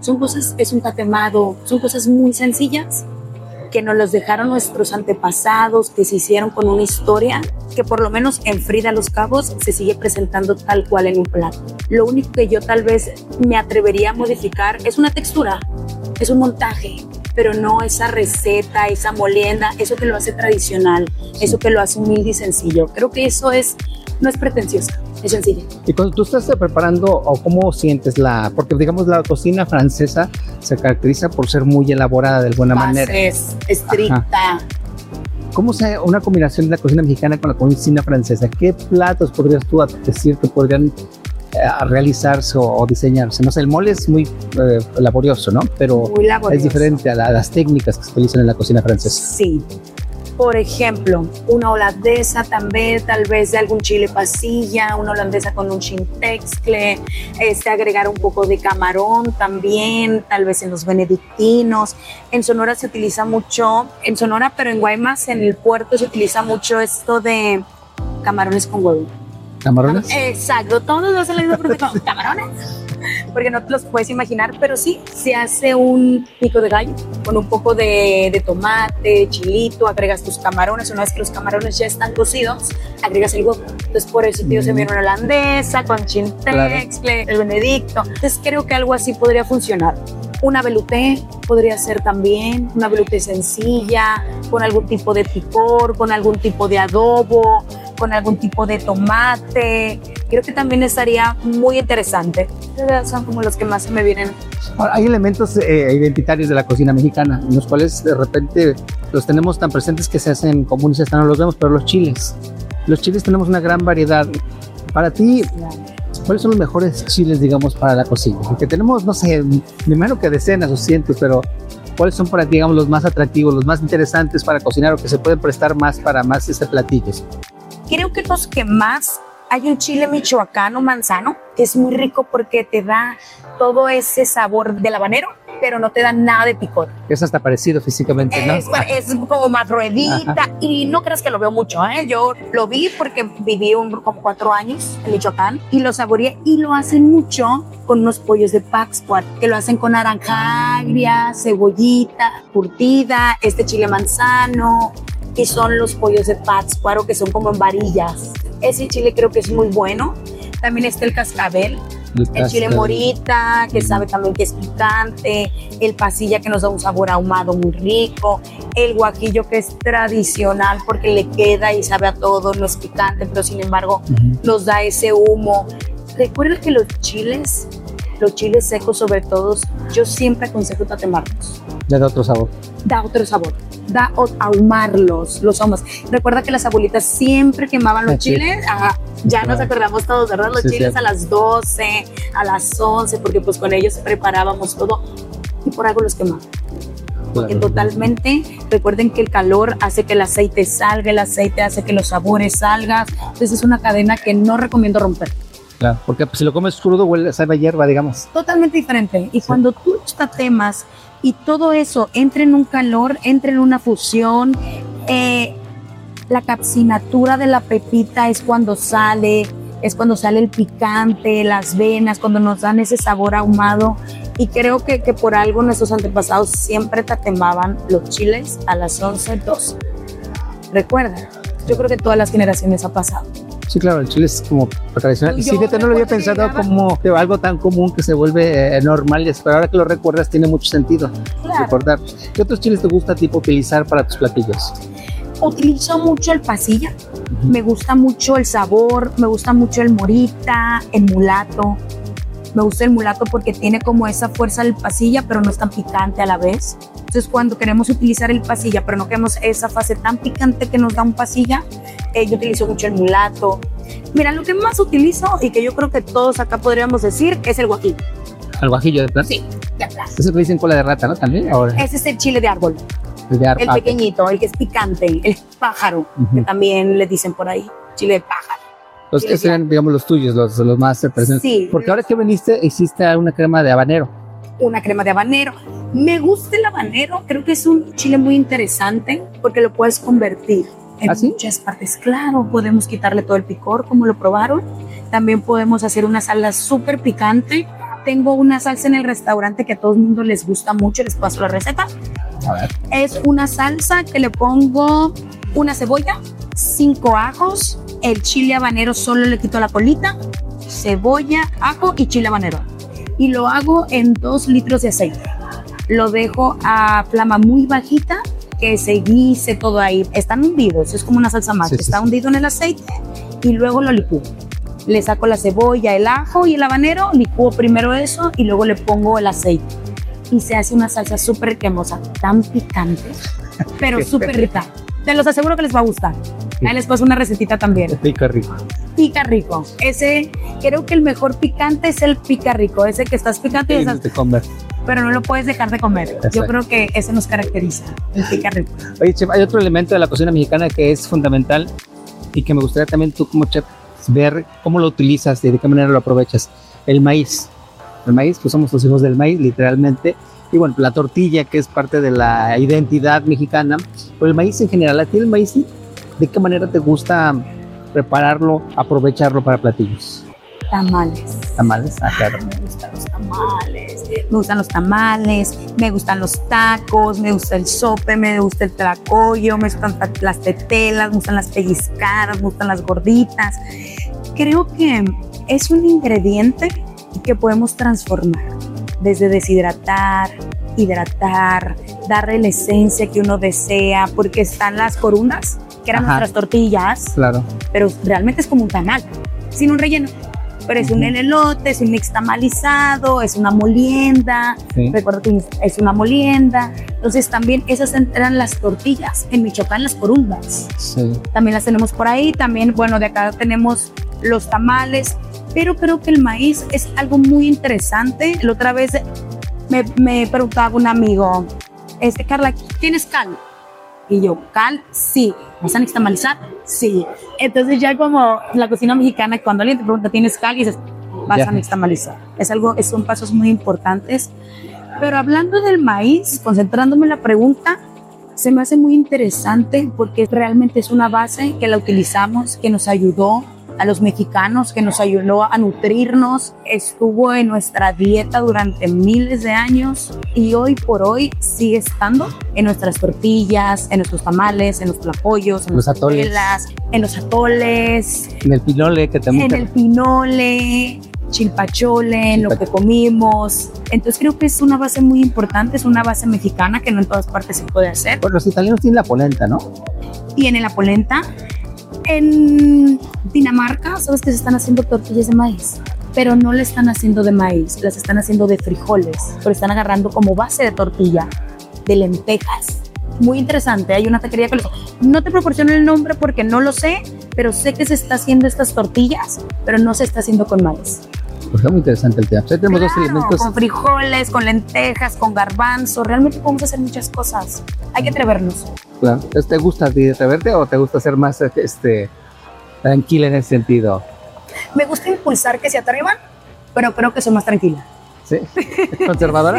Son cosas, es un tatemado, son cosas muy sencillas que nos los dejaron nuestros antepasados, que se hicieron con una historia, que por lo menos en Frida Los Cabos se sigue presentando tal cual en un plato. Lo único que yo tal vez me atrevería a modificar es una textura, es un montaje, pero no esa receta, esa molienda, eso que lo hace tradicional, eso que lo hace humilde y sencillo. Creo que eso es, no es pretencioso, es sencillo. Y cuando tú estás preparando, o cómo sientes la, porque digamos la cocina francesa se caracteriza por ser muy elaborada de alguna manera. Es estricta. Ajá. ¿Cómo se una combinación de la cocina mexicana con la cocina francesa? ¿Qué platos podrías tú decir que podrían eh, realizarse o, o diseñarse? No sé, el mole es muy eh, laborioso, ¿no? Pero muy laborioso. Es diferente a, la, a las técnicas que se utilizan en la cocina francesa. Sí. Por ejemplo, una holandesa también, tal vez de algún chile pasilla, una holandesa con un chintexcle, este, agregar un poco de camarón también, tal vez en los benedictinos. En Sonora se utiliza mucho, en Sonora, pero en Guaymas, en el puerto, se utiliza mucho esto de camarones con huevo. ¿Camarones? Exacto, todos los han leído por camarones, porque no te los puedes imaginar, pero sí, se hace un pico de gallo con un poco de, de tomate, chilito, agregas tus camarones, una vez que los camarones ya están cocidos, agregas el huevo. Entonces por eso tío, mm. se viene una holandesa con chintexcle, claro. El benedicto. Entonces creo que algo así podría funcionar. Una velouté podría ser también, una velouté sencilla, con algún tipo de picor, con algún tipo de adobo, con algún tipo de tomate. Creo que también estaría muy interesante. Son como los que más se me vienen. Ahora, hay elementos eh, identitarios de la cocina mexicana, en los cuales de repente los tenemos tan presentes que se hacen comunes y hasta no los vemos, pero los chiles. Los chiles tenemos una gran variedad. Para ti, ¿cuáles son los mejores chiles, digamos, para la cocina? Porque tenemos, no sé, me imagino que decenas o cientos, pero ¿cuáles son para ti, digamos, los más atractivos, los más interesantes para cocinar o que se pueden prestar más para más este platillos? Creo que los que más, hay un chile michoacano manzano, que es muy rico porque te da todo ese sabor del habanero, pero no te da nada de picor. Es hasta parecido físicamente, ¿no? Es, es como más ruedita. Ajá. Y no creas que lo veo mucho, ¿eh? Yo lo vi porque viví un, como cuatro años en Michoacán y lo saboreé, y lo hacen mucho con unos pollos de Pátzcuaro, que lo hacen con naranja agria, cebollita curtida, este chile manzano, y son los pollos de Pátzcuaro, que son como en varillas. Ese chile creo que es muy bueno. También está el cascabel, el, el chile morita, que sabe también que es picante, el pasilla, que nos da un sabor ahumado muy rico, el guajillo, que es tradicional porque le queda y sabe a todo, no es picante, pero sin embargo uh-huh. nos da ese humo. Recuerda que los chiles, los chiles secos sobre todo, yo siempre aconsejo tatemarlos. Le da otro sabor. Da otro sabor. Da ahumarlos, los ahumas. Recuerda que las abuelitas siempre quemaban los sí. chiles. Ajá, ya claro. nos acordamos todos, ¿verdad? Los sí, chiles sí. a las doce, a las once, porque pues con ellos preparábamos todo y por algo los quemaban. Porque claro. totalmente, recuerden que el calor hace que el aceite salga, el aceite hace que los sabores salgan. Entonces es una cadena que no recomiendo romper. Claro, porque pues, si lo comes crudo huele, sabe a hierba, digamos. Totalmente diferente. Y sí. cuando tú tatemas y todo eso entra en un calor, entra en una fusión, eh, la capsinatura de la pepita es cuando sale, es cuando sale el picante, las venas, cuando nos dan ese sabor ahumado. Y creo que, que por algo nuestros antepasados siempre tatemaban los chiles a las once, doce. Recuerda, yo creo que todas las generaciones ha pasado. Sí, claro, el chile es como tradicional. Y sí, fíjate, no lo había pensado como algo tan común que se vuelve eh, normal, pero ahora que lo recuerdas tiene mucho sentido claro. recordar. ¿Qué otros chiles te gusta tipo utilizar para tus platillos? Utilizo mucho el pasilla, uh-huh. me gusta mucho el sabor, me gusta mucho el morita, el mulato. Me gusta el mulato porque tiene como esa fuerza del pasilla, pero no es tan picante a la vez. Entonces, cuando queremos utilizar el pasilla, pero no queremos esa fase tan picante que nos da un pasilla, eh, yo utilizo mucho el mulato. Mira, lo que más utilizo y que yo creo que todos acá podríamos decir es el guajillo. ¿El guajillo de plata? Sí, de plata. Ese que dicen cola de rata, ¿no? También. Ahora. Ese es el chile de árbol. El de árbol. El pequeñito, el que es picante, el pájaro, uh-huh. que también le dicen por ahí, chile de pájaro. Los que sean, digamos, los tuyos, los, los más presentes. Sí. Porque ahora que viniste, hiciste una crema de habanero. Una crema de habanero. Me gusta el habanero, creo que es un chile muy interesante porque lo puedes convertir en ¿Ah, sí? muchas partes. Claro, podemos quitarle todo el picor, como lo probaron. También podemos hacer una salsa súper picante tengo una salsa en el restaurante que a todo el mundo les gusta mucho, les paso la receta. A ver. Es una salsa que le pongo una cebolla, cinco ajos, el chile habanero solo le quito la colita, cebolla, ajo y chile habanero. Y lo hago en dos litros de aceite. Lo dejo a flama muy bajita, que se guise todo ahí. Están hundidos, es como una salsa más. Sí, sí, Está sí. hundido en el aceite y luego lo licúo. Le saco la cebolla, el ajo y el habanero, licúo primero eso y luego le pongo el aceite. Y se hace una salsa súper cremosa, tan picante, pero súper rica. Te los aseguro que les va a gustar. Ahí les paso una recetita también. Pica rico. Pica rico. Ese, creo que el mejor picante es el pica rico. Ese que estás picante y estás, de comer. pero no lo puedes dejar de comer. Yo Exacto. creo que ese nos caracteriza, el pica rico. Oye, chef, hay otro elemento de la cocina mexicana que es fundamental y que me gustaría también tú como chef ver cómo lo utilizas y de qué manera lo aprovechas. El maíz. El maíz, pues somos los hijos del maíz, literalmente. Y bueno, la tortilla, que es parte de la identidad mexicana. Pero el maíz en general, ¿a ti el maíz de qué manera te gusta prepararlo, aprovecharlo para platillos? Tamales. Tamales, ah, claro. Me gustan los tamales. Me gustan los tamales, me gustan los tacos, me gusta el sope, me gusta el tlacoyo, me gustan las tetelas, me gustan las pellizcadas, me gustan las gorditas. Creo que es un ingrediente que podemos transformar, desde deshidratar, hidratar, darle la esencia que uno desea, porque están las corundas, que eran Ajá. nuestras tortillas, Claro. pero realmente es como un tamal, sin un relleno. Pero es un Ujú. elote, es un mix tamalizado, es una molienda. Sí. Recuerdo que es una molienda. Entonces también esas eran las tortillas. En Michoacán las corundas. Sí. También las tenemos por ahí. También, bueno, de acá tenemos los tamales. Pero creo que el maíz es algo muy interesante. La otra vez me, me preguntaba un amigo, este, Carla, ¿tienes cal? Y yo, cal, sí. ¿Vas a nixtamalizar? Sí. Entonces ya como la cocina mexicana, cuando alguien te pregunta, ¿tienes cal? Y dices, vas Ya. a nixtamalizar. Es algo, son pasos muy importantes. Pero hablando del maíz, concentrándome en la pregunta, se me hace muy interesante porque realmente es una base que la utilizamos, que nos ayudó a los mexicanos, que nos ayudó a nutrirnos, estuvo en nuestra dieta durante miles de años y hoy por hoy sigue estando en nuestras tortillas, en nuestros tamales, en los tlacoyos, en Los las atoles. tetelas, en los atoles, En el pinole que también. en el pinole, chilpachole, en lo que comimos. Entonces creo que es una base muy importante, es una base mexicana que no en todas partes se puede hacer. Bueno, los italianos tienen la polenta, ¿no? Y en la polenta, en Dinamarca, sabes que se están haciendo tortillas de maíz, pero no le están haciendo de maíz, las están haciendo de frijoles, pero están agarrando como base de tortilla de lentejas. Muy interesante, hay una taquería que lo... No te proporciono el nombre porque no lo sé, pero sé que se está haciendo estas tortillas, pero no se está haciendo con maíz. Pues está muy interesante el tema. O sea, tenemos dos Claro, elementos. con frijoles, con lentejas, con garbanzo, realmente podemos hacer muchas cosas. Hay que atrevernos. Claro. Entonces, ¿te gusta a ti atreverte o te gusta ser más este, tranquila en ese sentido? Me gusta impulsar que se atrevan, pero creo que soy más tranquila. ¿Sí? ¿Conservadora?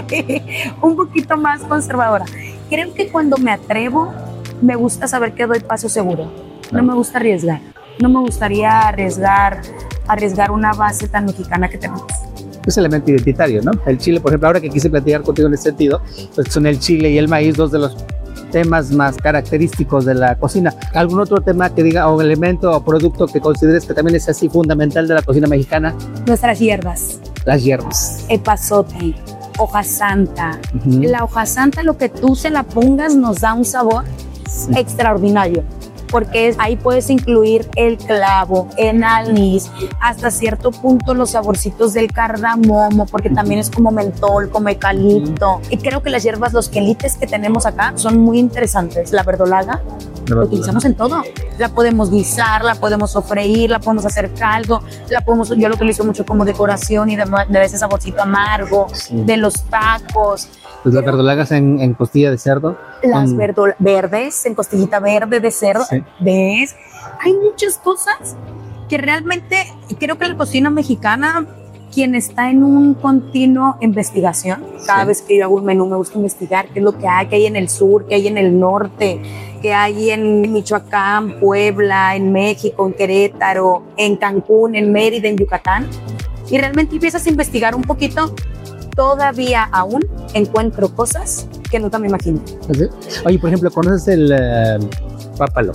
Un poquito más conservadora. Creo que cuando me atrevo, me gusta saber que doy paso seguro. No me gusta arriesgar. No me gustaría arriesgar, arriesgar una base tan mexicana que tenemos. Es elemento identitario, ¿no? El chile, por ejemplo, ahora que quise platicar contigo en ese sentido, pues son el chile y el maíz, dos de los temas más característicos de la cocina. ¿Algún otro tema que diga, o elemento o producto que consideres que también es así fundamental de la cocina mexicana? Nuestras hierbas, Las hierbas. epazote, hoja santa. Ujú. La hoja santa, lo que tú se la pongas, nos da un sabor Sí. extraordinario. Porque es- ahí puedes incluir el clavo, el anís, hasta cierto punto los saborcitos del cardamomo, porque también es como mentol, como eucalipto. Y creo que las hierbas, los quelites que tenemos acá son muy interesantes. La verdolaga, la utilizamos en todo. La podemos guisar, la podemos sofreír, la podemos hacer caldo, la podemos, yo lo utilizo mucho como decoración y de, de ese saborcito amargo, Sí. de los tacos. Pues las verdolagas en, en costilla de cerdo. Las con- verdol- verdes, en costillita verde de cerdo, Sí. ¿ves? Hay muchas cosas que realmente creo que la cocina mexicana, quien está en un continuo investigación, cada Sí. vez que yo hago un menú me gusta investigar qué es lo que hay, qué hay en el sur, qué hay en el norte, qué hay en Michoacán, Puebla, en México, en Querétaro, en Cancún, en Mérida, en Yucatán. y realmente empiezas a investigar un poquito, todavía aún encuentro cosas que nunca me imaginé. ¿Sí? Oye, por ejemplo, ¿conoces el uh, pápalo?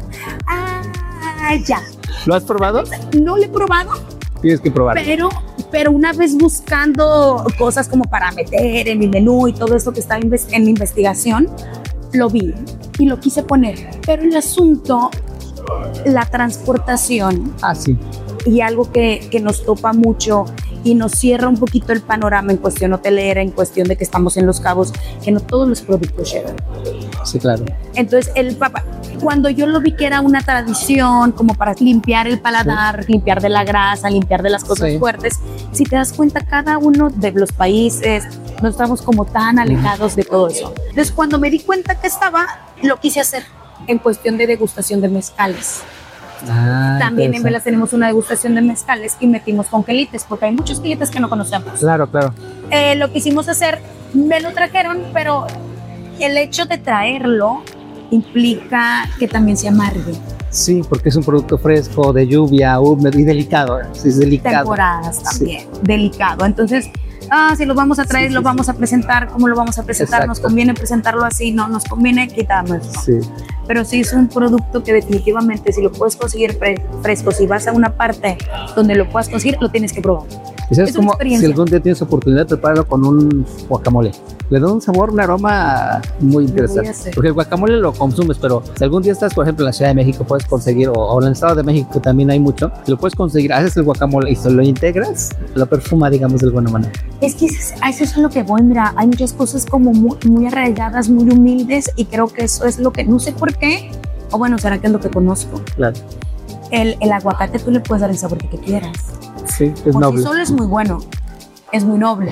Ah, ya. ¿Lo has probado? No lo he probado. Tienes que probarlo. Pero, pero una vez buscando cosas como para meter en mi menú y todo esto que estaba en mi investigación, lo vi y lo quise poner. Pero el asunto, la transportación. Ah, sí. Y algo que, que nos topa mucho y nos cierra un poquito el panorama en cuestión hotelera, en cuestión de que estamos en Los Cabos, que no todos los productos llegan. Sí, claro. Entonces, el papa, cuando yo lo vi que era una tradición como para limpiar el paladar, sí. limpiar de la grasa, limpiar de las cosas sí. fuertes, si te das cuenta, cada uno de los países no estamos como tan alejados de todo eso. Entonces, cuando me di cuenta que estaba, lo quise hacer en cuestión de degustación de mezcales. Ah, también en Velas tenemos una degustación de mezcales y metimos con quelites, porque hay muchos quelites que no conocemos. Claro, claro. Eh, lo que hicimos hacer, me lo trajeron, pero el hecho de traerlo implica que también se amargue. Sí, porque es un producto fresco, de lluvia, húmedo y delicado. Sí, es delicado. Temporadas también, sí. delicado. Entonces, ah, si lo vamos a traer, sí, sí, lo vamos sí. a presentar, ¿cómo lo vamos a presentar? Exacto. ¿Nos conviene presentarlo así? No, nos conviene quitarlo. Sí. Pero sí es un producto que definitivamente, si lo puedes conseguir fresco, si vas a una parte donde lo puedas conseguir, lo tienes que probar. ¿Y sabes cómo? Si algún día tienes oportunidad, prepáralo con un guacamole. Le da un sabor, un aroma muy interesante. Porque el guacamole lo consumes, pero si algún día estás, por ejemplo, en la Ciudad de México, puedes conseguir, o, o en el Estado de México, que también hay mucho, si lo puedes conseguir, haces el guacamole y se lo integras, lo perfuma, digamos, de alguna manera. Es que eso, eso es lo que voy, mira, hay muchas cosas como muy, muy arraigadas, muy humildes, y creo que eso es lo que, no sé por qué, o bueno, será que es lo que conozco. Claro. El, el aguacate tú le puedes dar el sabor que quieras. Sí, es por noble. sí solo es muy bueno, es muy noble.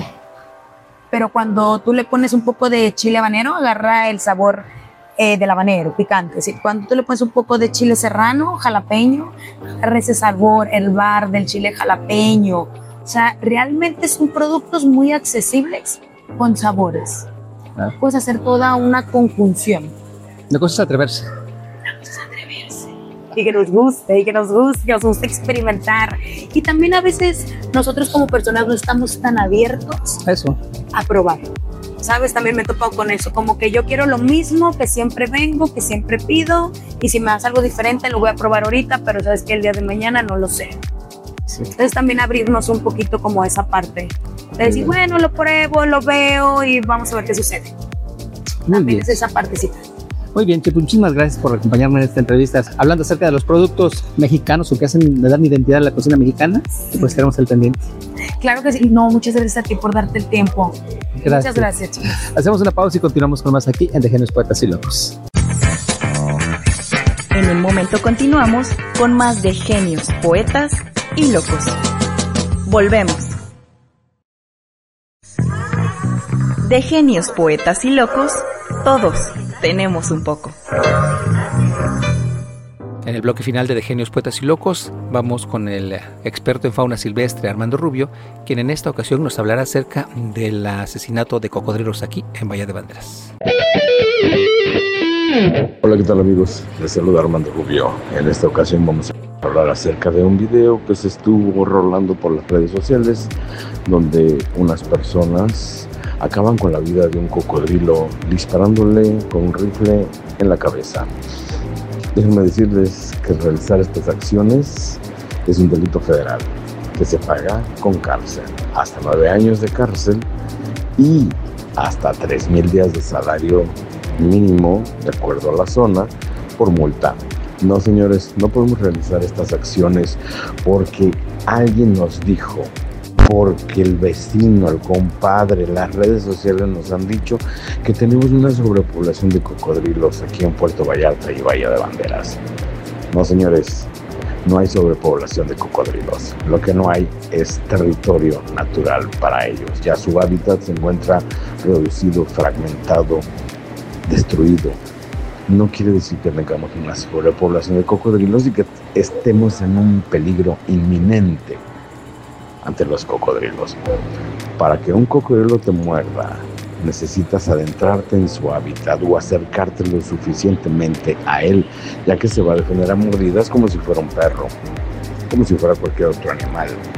Pero cuando tú le pones un poco de chile habanero, agarra el sabor eh, del habanero, picante. ¿Sí? Cuando tú le pones un poco de chile serrano, jalapeño, agarra ese sabor, el bar del chile jalapeño. O sea, realmente son productos muy accesibles con sabores. Ah. Puedes hacer toda una conjunción. La cosa es atreverse. Y que nos guste, y que nos guste, que nos guste experimentar. Y también a veces nosotros como personas no estamos tan abiertos eso. a probar. ¿Sabes? También me he topado con eso, como que yo quiero lo mismo, que siempre vengo, que siempre pido, y si me das algo diferente lo voy a probar ahorita, pero sabes que el día de mañana no lo sé. Sí. Entonces también abrirnos un poquito como a esa parte. De decir, sí. bueno, lo pruebo, lo veo y vamos a ver qué sucede. Muy también bien. Es esa partecita. Muy bien, Chepo, muchísimas gracias por acompañarme en esta entrevista, hablando acerca de los productos mexicanos o que hacen, le dan identidad a la cocina mexicana, y pues estaremos al pendiente. Claro que sí, no, muchas gracias a ti por darte el tiempo. Gracias. Muchas gracias, chicos. Hacemos una pausa y continuamos con más aquí en De Genios, Poetas y Locos. En un momento continuamos con más de Genios, Poetas y Locos. Volvemos. De Genios, Poetas y Locos, todos tenemos un poco. En el bloque final de De Genios, Poetas y Locos vamos con el experto en fauna silvestre Armando Rubio, quien en esta ocasión nos hablará acerca del asesinato de cocodrilos aquí en Bahía de Banderas. Hola, ¿qué tal, amigos? Les saluda Armando Rubio. En esta ocasión vamos a hablar acerca de un video que se estuvo rolando por las redes sociales, donde unas personas acaban con la vida de un cocodrilo disparándole con un rifle en la cabeza. Déjenme decirles que realizar estas acciones es un delito federal que se paga con cárcel, hasta nueve años de cárcel y hasta tres mil días de salario mínimo, de acuerdo a la zona, por multa. No, señores, no podemos realizar estas acciones porque alguien nos dijo, porque el vecino, el compadre, las redes sociales nos han dicho que tenemos una sobrepoblación de cocodrilos aquí en Puerto Vallarta y Bahía de Banderas. No, señores, no hay sobrepoblación de cocodrilos. Lo que no hay es territorio natural para ellos. Ya su hábitat se encuentra reducido, fragmentado, destruido. No quiere decir que tengamos una sobrepoblación de cocodrilos y que estemos en un peligro inminente ante los cocodrilos. Para que un cocodrilo te muerda, necesitas adentrarte en su hábitat o acercarte lo suficientemente a él, ya que se va a defender a mordidas como si fuera un perro, como si fuera cualquier otro animal.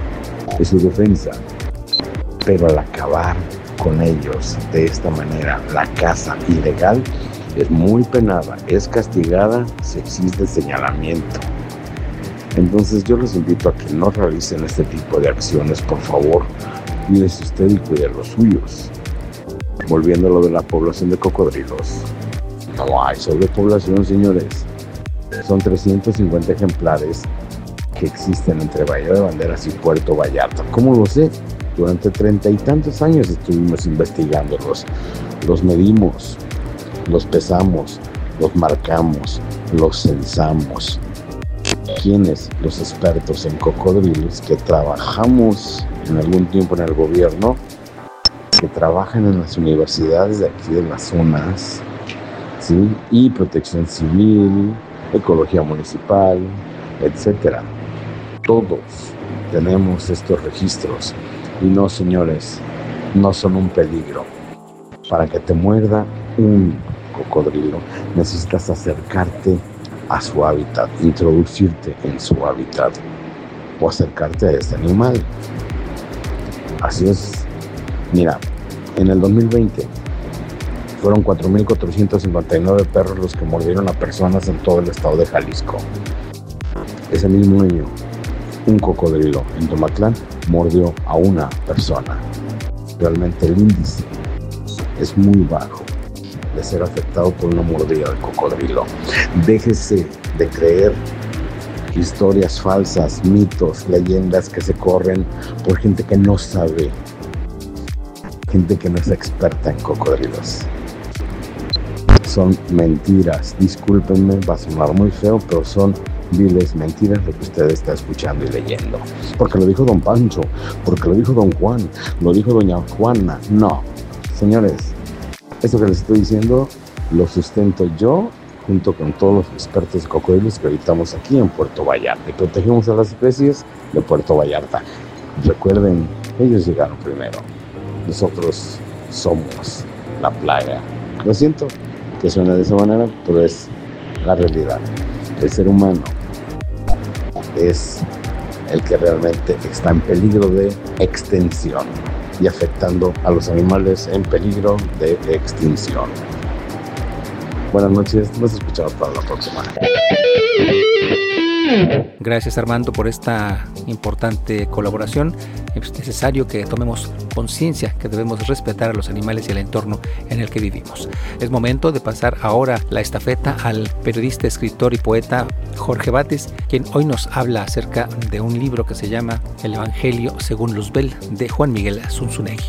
es su defensa. Pero al acabar con ellos de esta manera, la caza ilegal es muy penada, es castigada si existe señalamiento. Entonces yo les invito a que no realicen este tipo de acciones, por favor. Cuídese usted y cuide los suyos. Volviendo a lo de la población de cocodrilos. No hay sobrepoblación, señores. Son trescientos cincuenta ejemplares que existen entre Bahía de Banderas y Puerto Vallarta. ¿Cómo lo sé? Durante treinta y tantos años estuvimos investigándolos. Los medimos, los pesamos, los marcamos, los censamos. ¿Quiénes? Los expertos en cocodrilos que trabajamos en algún tiempo en el gobierno, que trabajan en las universidades de aquí de las zonas, ¿sí? Y protección civil, ecología municipal, etcétera. Todos tenemos estos registros. Y no, señores, no son un peligro. Para que te muerda un cocodrilo, necesitas acercarte a su hábitat, introducirte en su hábitat o acercarte a este animal. Así es. Mira, en el dos mil veinte fueron cuatro mil cuatrocientos cincuenta y nueve perros los que mordieron a personas en todo el estado de Jalisco. Ese mismo año, un cocodrilo en Tomatlán mordió a una persona. Realmente el índice es muy bajo de ser afectado por una mordida de cocodrilo. Déjese de creer historias falsas, mitos, leyendas que se corren por gente que no sabe, gente que no es experta en cocodrilos. Son mentiras, discúlpenme, va a sonar muy feo, pero son viles mentiras lo que usted está escuchando y leyendo. Porque lo dijo don Pancho, porque lo dijo don Juan, lo dijo doña Juana. No, señores, esto que les estoy diciendo lo sustento yo junto con todos los expertos de cocodrilos que habitamos aquí en Puerto Vallarta y protegemos a las especies de Puerto Vallarta. Recuerden, ellos llegaron primero. Nosotros somos la plaga. Lo siento que suene de esa manera, pero es la realidad. El ser humano es el que realmente está en peligro de extinción y afectando a los animales en peligro de extinción. Buenas noches, nos escuchamos para la próxima. Gracias, Armando, por esta importante colaboración. Es necesario que tomemos conciencia que debemos respetar a los animales y el entorno en el que vivimos. Es momento de pasar ahora la estafeta al periodista, escritor y poeta Jorge Bates, quien hoy nos habla acerca de un libro que se llama El Evangelio según Luzbel, de Juan Miguel Zunzunegui.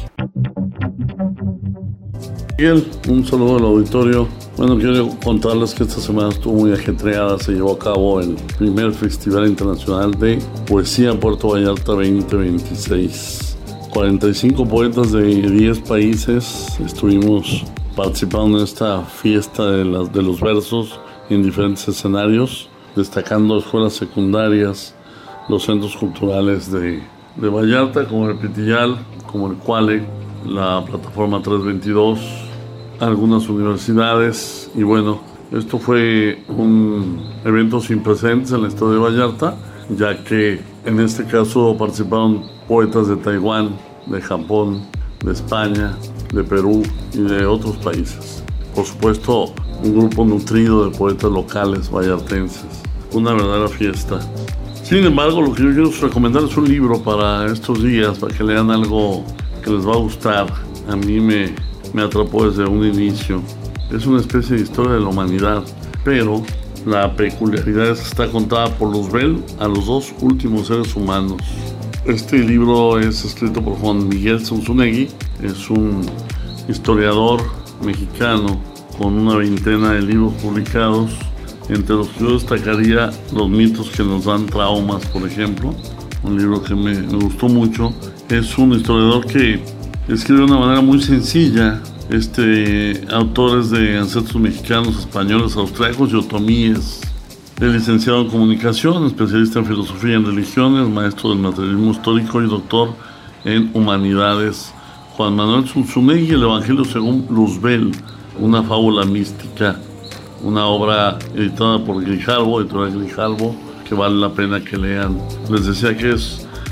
Miguel, un saludo al auditorio. Bueno, quiero contarles que esta semana estuvo muy ajetreada. Se llevó a cabo el primer Festival Internacional de Poesía Puerto Vallarta veinte veintiséis. cuarenta y cinco poetas de diez países estuvimos participando en esta fiesta de, las, de los versos en diferentes escenarios, destacando escuelas secundarias, los centros culturales de, de Vallarta, como el Pitillal, como el Cuale, la plataforma trescientos veintidós, algunas universidades. Y bueno, esto fue un evento sin precedentes en el estado de Vallarta, ya que en este caso participaron poetas de Taiwán, de Japón, de España, de Perú y de otros países. Por supuesto, un grupo nutrido de poetas locales vallartenses. Una verdadera fiesta. Sin embargo, lo que yo quiero recomendar es un libro para estos días, para que lean algo que les va a gustar. A mí me, me atrapó desde un inicio. Es una especie de historia de la humanidad, pero la peculiaridad es que está contada por Luzbel a los dos últimos seres humanos. Este libro es escrito por Juan Miguel Zunzunegui, es un historiador mexicano con una veintena de libros publicados, entre los que yo destacaría Los mitos que nos dan traumas, por ejemplo, un libro que me, me gustó mucho. Es un historiador que escribe de una manera muy sencilla. Este autor es de ancestros mexicanos, españoles, austriacos y otomíes. Es licenciado en comunicación, especialista en filosofía y en religiones, maestro del materialismo histórico y doctor en humanidades. Juan Manuel Zunzunegui, El Evangelio según Luzbel, una fábula mística, una obra editada por Grijalbo, editorial Grijalbo, que vale la pena que lean. Les decía que es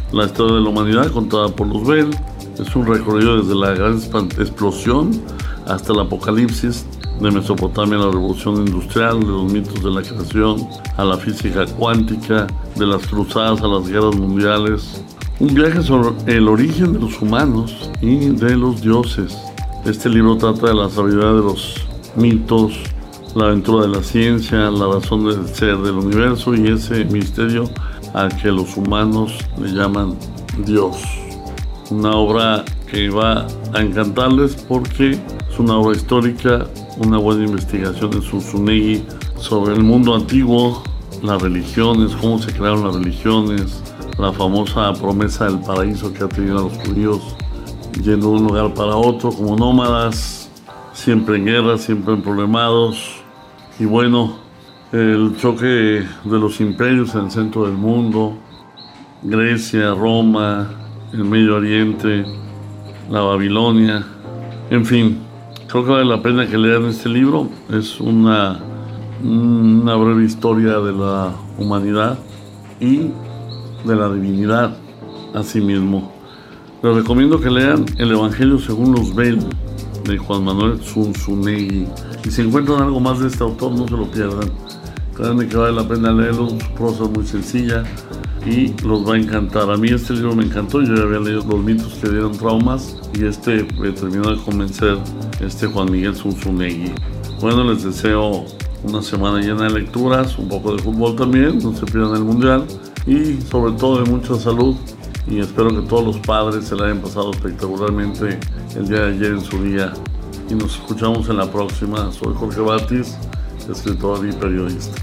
la historia de la humanidad contada por Luzbel. Es un recorrido desde la gran explosión hasta el apocalipsis, de Mesopotamia a la revolución industrial, de los mitos de la creación a la física cuántica, de las cruzadas a las guerras mundiales. Un viaje sobre el origen de los humanos y de los dioses. Este libro trata de la sabiduría de los mitos, la aventura de la ciencia, la razón de ser del universo y ese misterio al que los humanos le llaman Dios. Una obra que va a encantarles porque es una obra histórica, una buena investigación de Zunzunegui sobre el mundo antiguo, las religiones, cómo se crearon las religiones, la famosa promesa del paraíso que ha tenido a los judíos yendo de un lugar para otro como nómadas, siempre en guerra, siempre en problemados. Y bueno, el choque de los imperios en el centro del mundo, Grecia, Roma, el Medio Oriente, la Babilonia, en fin, creo que vale la pena que lean este libro. Es una, una breve historia de la humanidad y de la divinidad asimismo. Les recomiendo que lean El Evangelio según Luzbel, de Juan Manuel Zunzunegui. Y si encuentran algo más de este autor, no se lo pierdan. Créanme que vale la pena leerlo, su prosa es muy sencilla y los va a encantar. A mí este libro me encantó, yo ya había leído Los mitos que dieron traumas y este me terminó de convencer, este Juan Miguel Zunzunegui. Bueno, les deseo una semana llena de lecturas, un poco de fútbol también, no se pierdan el mundial y sobre todo de mucha salud. Y espero que todos los padres se la hayan pasado espectacularmente el día de ayer en su día. Y nos escuchamos en la próxima. Soy Jorge Batis, escritor y periodista.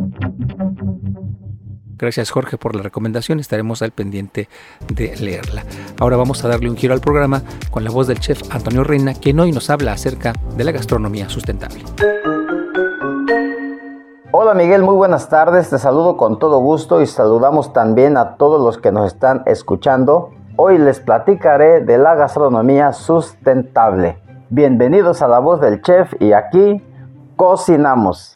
Gracias, Jorge, por la recomendación. Estaremos al pendiente de leerla. Ahora vamos a darle un giro al programa con la voz del chef Antonio Reina, quien hoy nos habla acerca de la gastronomía sustentable. Hola Miguel, muy buenas tardes, te saludo con todo gusto y saludamos también a todos los que nos están escuchando. Hoy les platicaré de la gastronomía sustentable. Bienvenidos a La Voz del Chef y aquí cocinamos.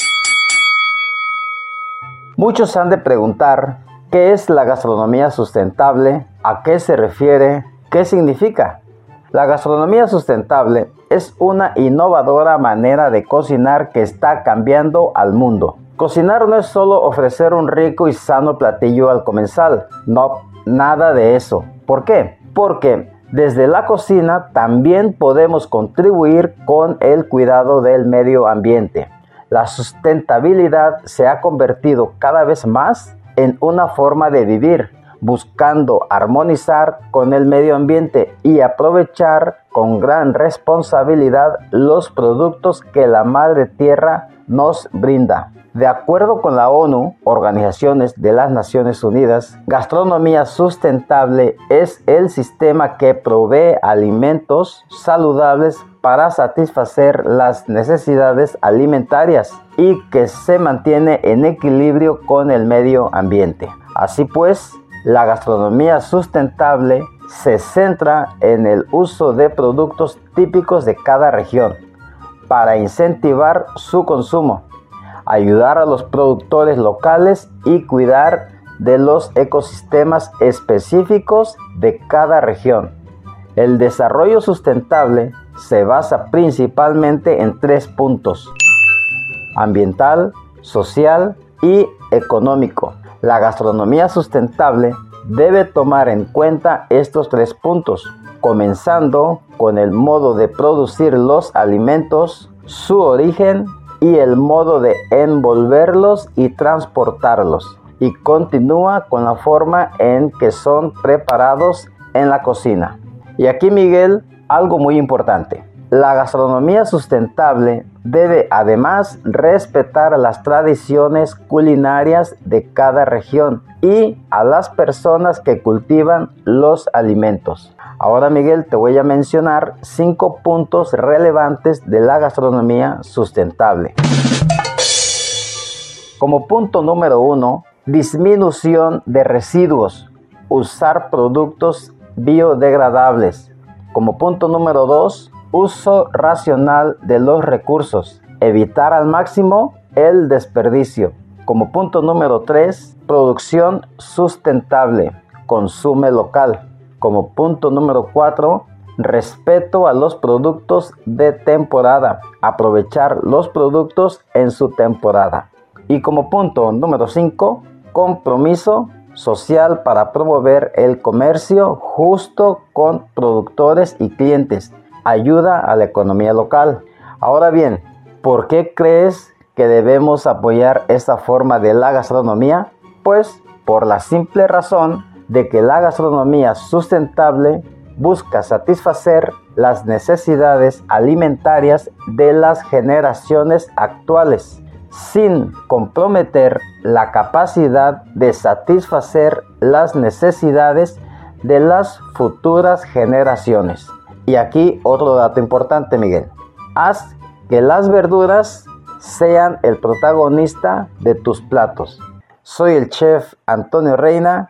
Muchos han de preguntar, ¿qué es la gastronomía sustentable? ¿A qué se refiere? ¿Qué significa? La gastronomía sustentable es una innovadora manera de cocinar que está cambiando al mundo. Cocinar no es solo ofrecer un rico y sano platillo al comensal, no, nada de eso. ¿Por qué? Porque desde la cocina también podemos contribuir con el cuidado del medio ambiente. La sustentabilidad se ha convertido cada vez más en una forma de vivir, buscando armonizar con el medio ambiente y aprovechar con gran responsabilidad los productos que la Madre Tierra nos brinda. De acuerdo con la ONU, Organizaciones de las Naciones Unidas, gastronomía sustentable es el sistema que provee alimentos saludables para satisfacer las necesidades alimentarias y que se mantiene en equilibrio con el medio ambiente. Así pues, la gastronomía sustentable se centra en el uso de productos típicos de cada región para incentivar su consumo, ayudar a los productores locales y cuidar de los ecosistemas específicos de cada región. El desarrollo sustentable se basa principalmente en tres puntos: ambiental, social y económico. La gastronomía sustentable debe tomar en cuenta estos tres puntos, comenzando con el modo de producir los alimentos, su origen y el modo de envolverlos y transportarlos, y continúa con la forma en que son preparados en la cocina. Y aquí, Miguel, algo muy importante. La gastronomía sustentable debe además respetar las tradiciones culinarias de cada región y a las personas que cultivan los alimentos. Ahora, Miguel, te voy a mencionar cinco puntos relevantes de la gastronomía sustentable. Como punto número uno, disminución de residuos. Usar productos biodegradables. Como punto número dos, uso racional de los recursos. Evitar al máximo el desperdicio. Como punto número tres, producción sustentable. consume local. Como punto número cuatro, respeto a los productos de temporada. Aprovechar los productos en su temporada. Y como punto número cinco, compromiso social para promover el comercio justo con productores y clientes. Ayuda a la economía local. Ahora bien, ¿por qué crees que debemos apoyar esta forma de la gastronomía? Pues por la simple razón de que la gastronomía sustentable busca satisfacer las necesidades alimentarias de las generaciones actuales, sin comprometer la capacidad de satisfacer las necesidades de las futuras generaciones. Y aquí otro dato importante, Miguel. Haz que las verduras sean el protagonista de tus platos. Soy el chef Antonio Reina.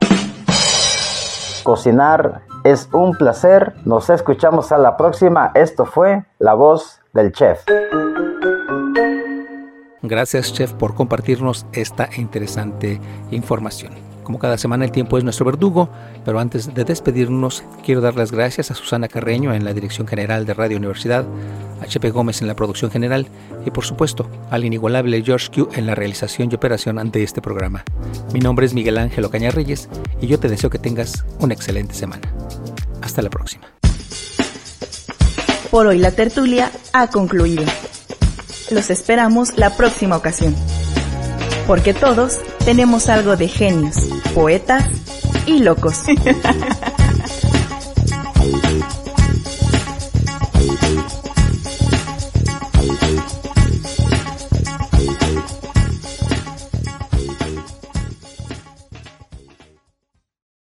Cocinar es un placer. Nos escuchamos a la próxima. Esto fue La Voz del Chef. Gracias, chef, por compartirnos esta interesante información. Como cada semana, el tiempo es nuestro verdugo, pero antes de despedirnos, quiero dar las gracias a Susana Carreño en la dirección general de Radio Universidad, a Chepe Gómez en la producción general y, por supuesto, al inigualable George Q en la realización y operación de este programa. Mi nombre es Miguel Ángel Ocaña Reyes y yo te deseo que tengas una excelente semana. Hasta la próxima. Por hoy la tertulia ha concluido. Los esperamos la próxima ocasión. Porque todos tenemos algo de genios, poetas y locos.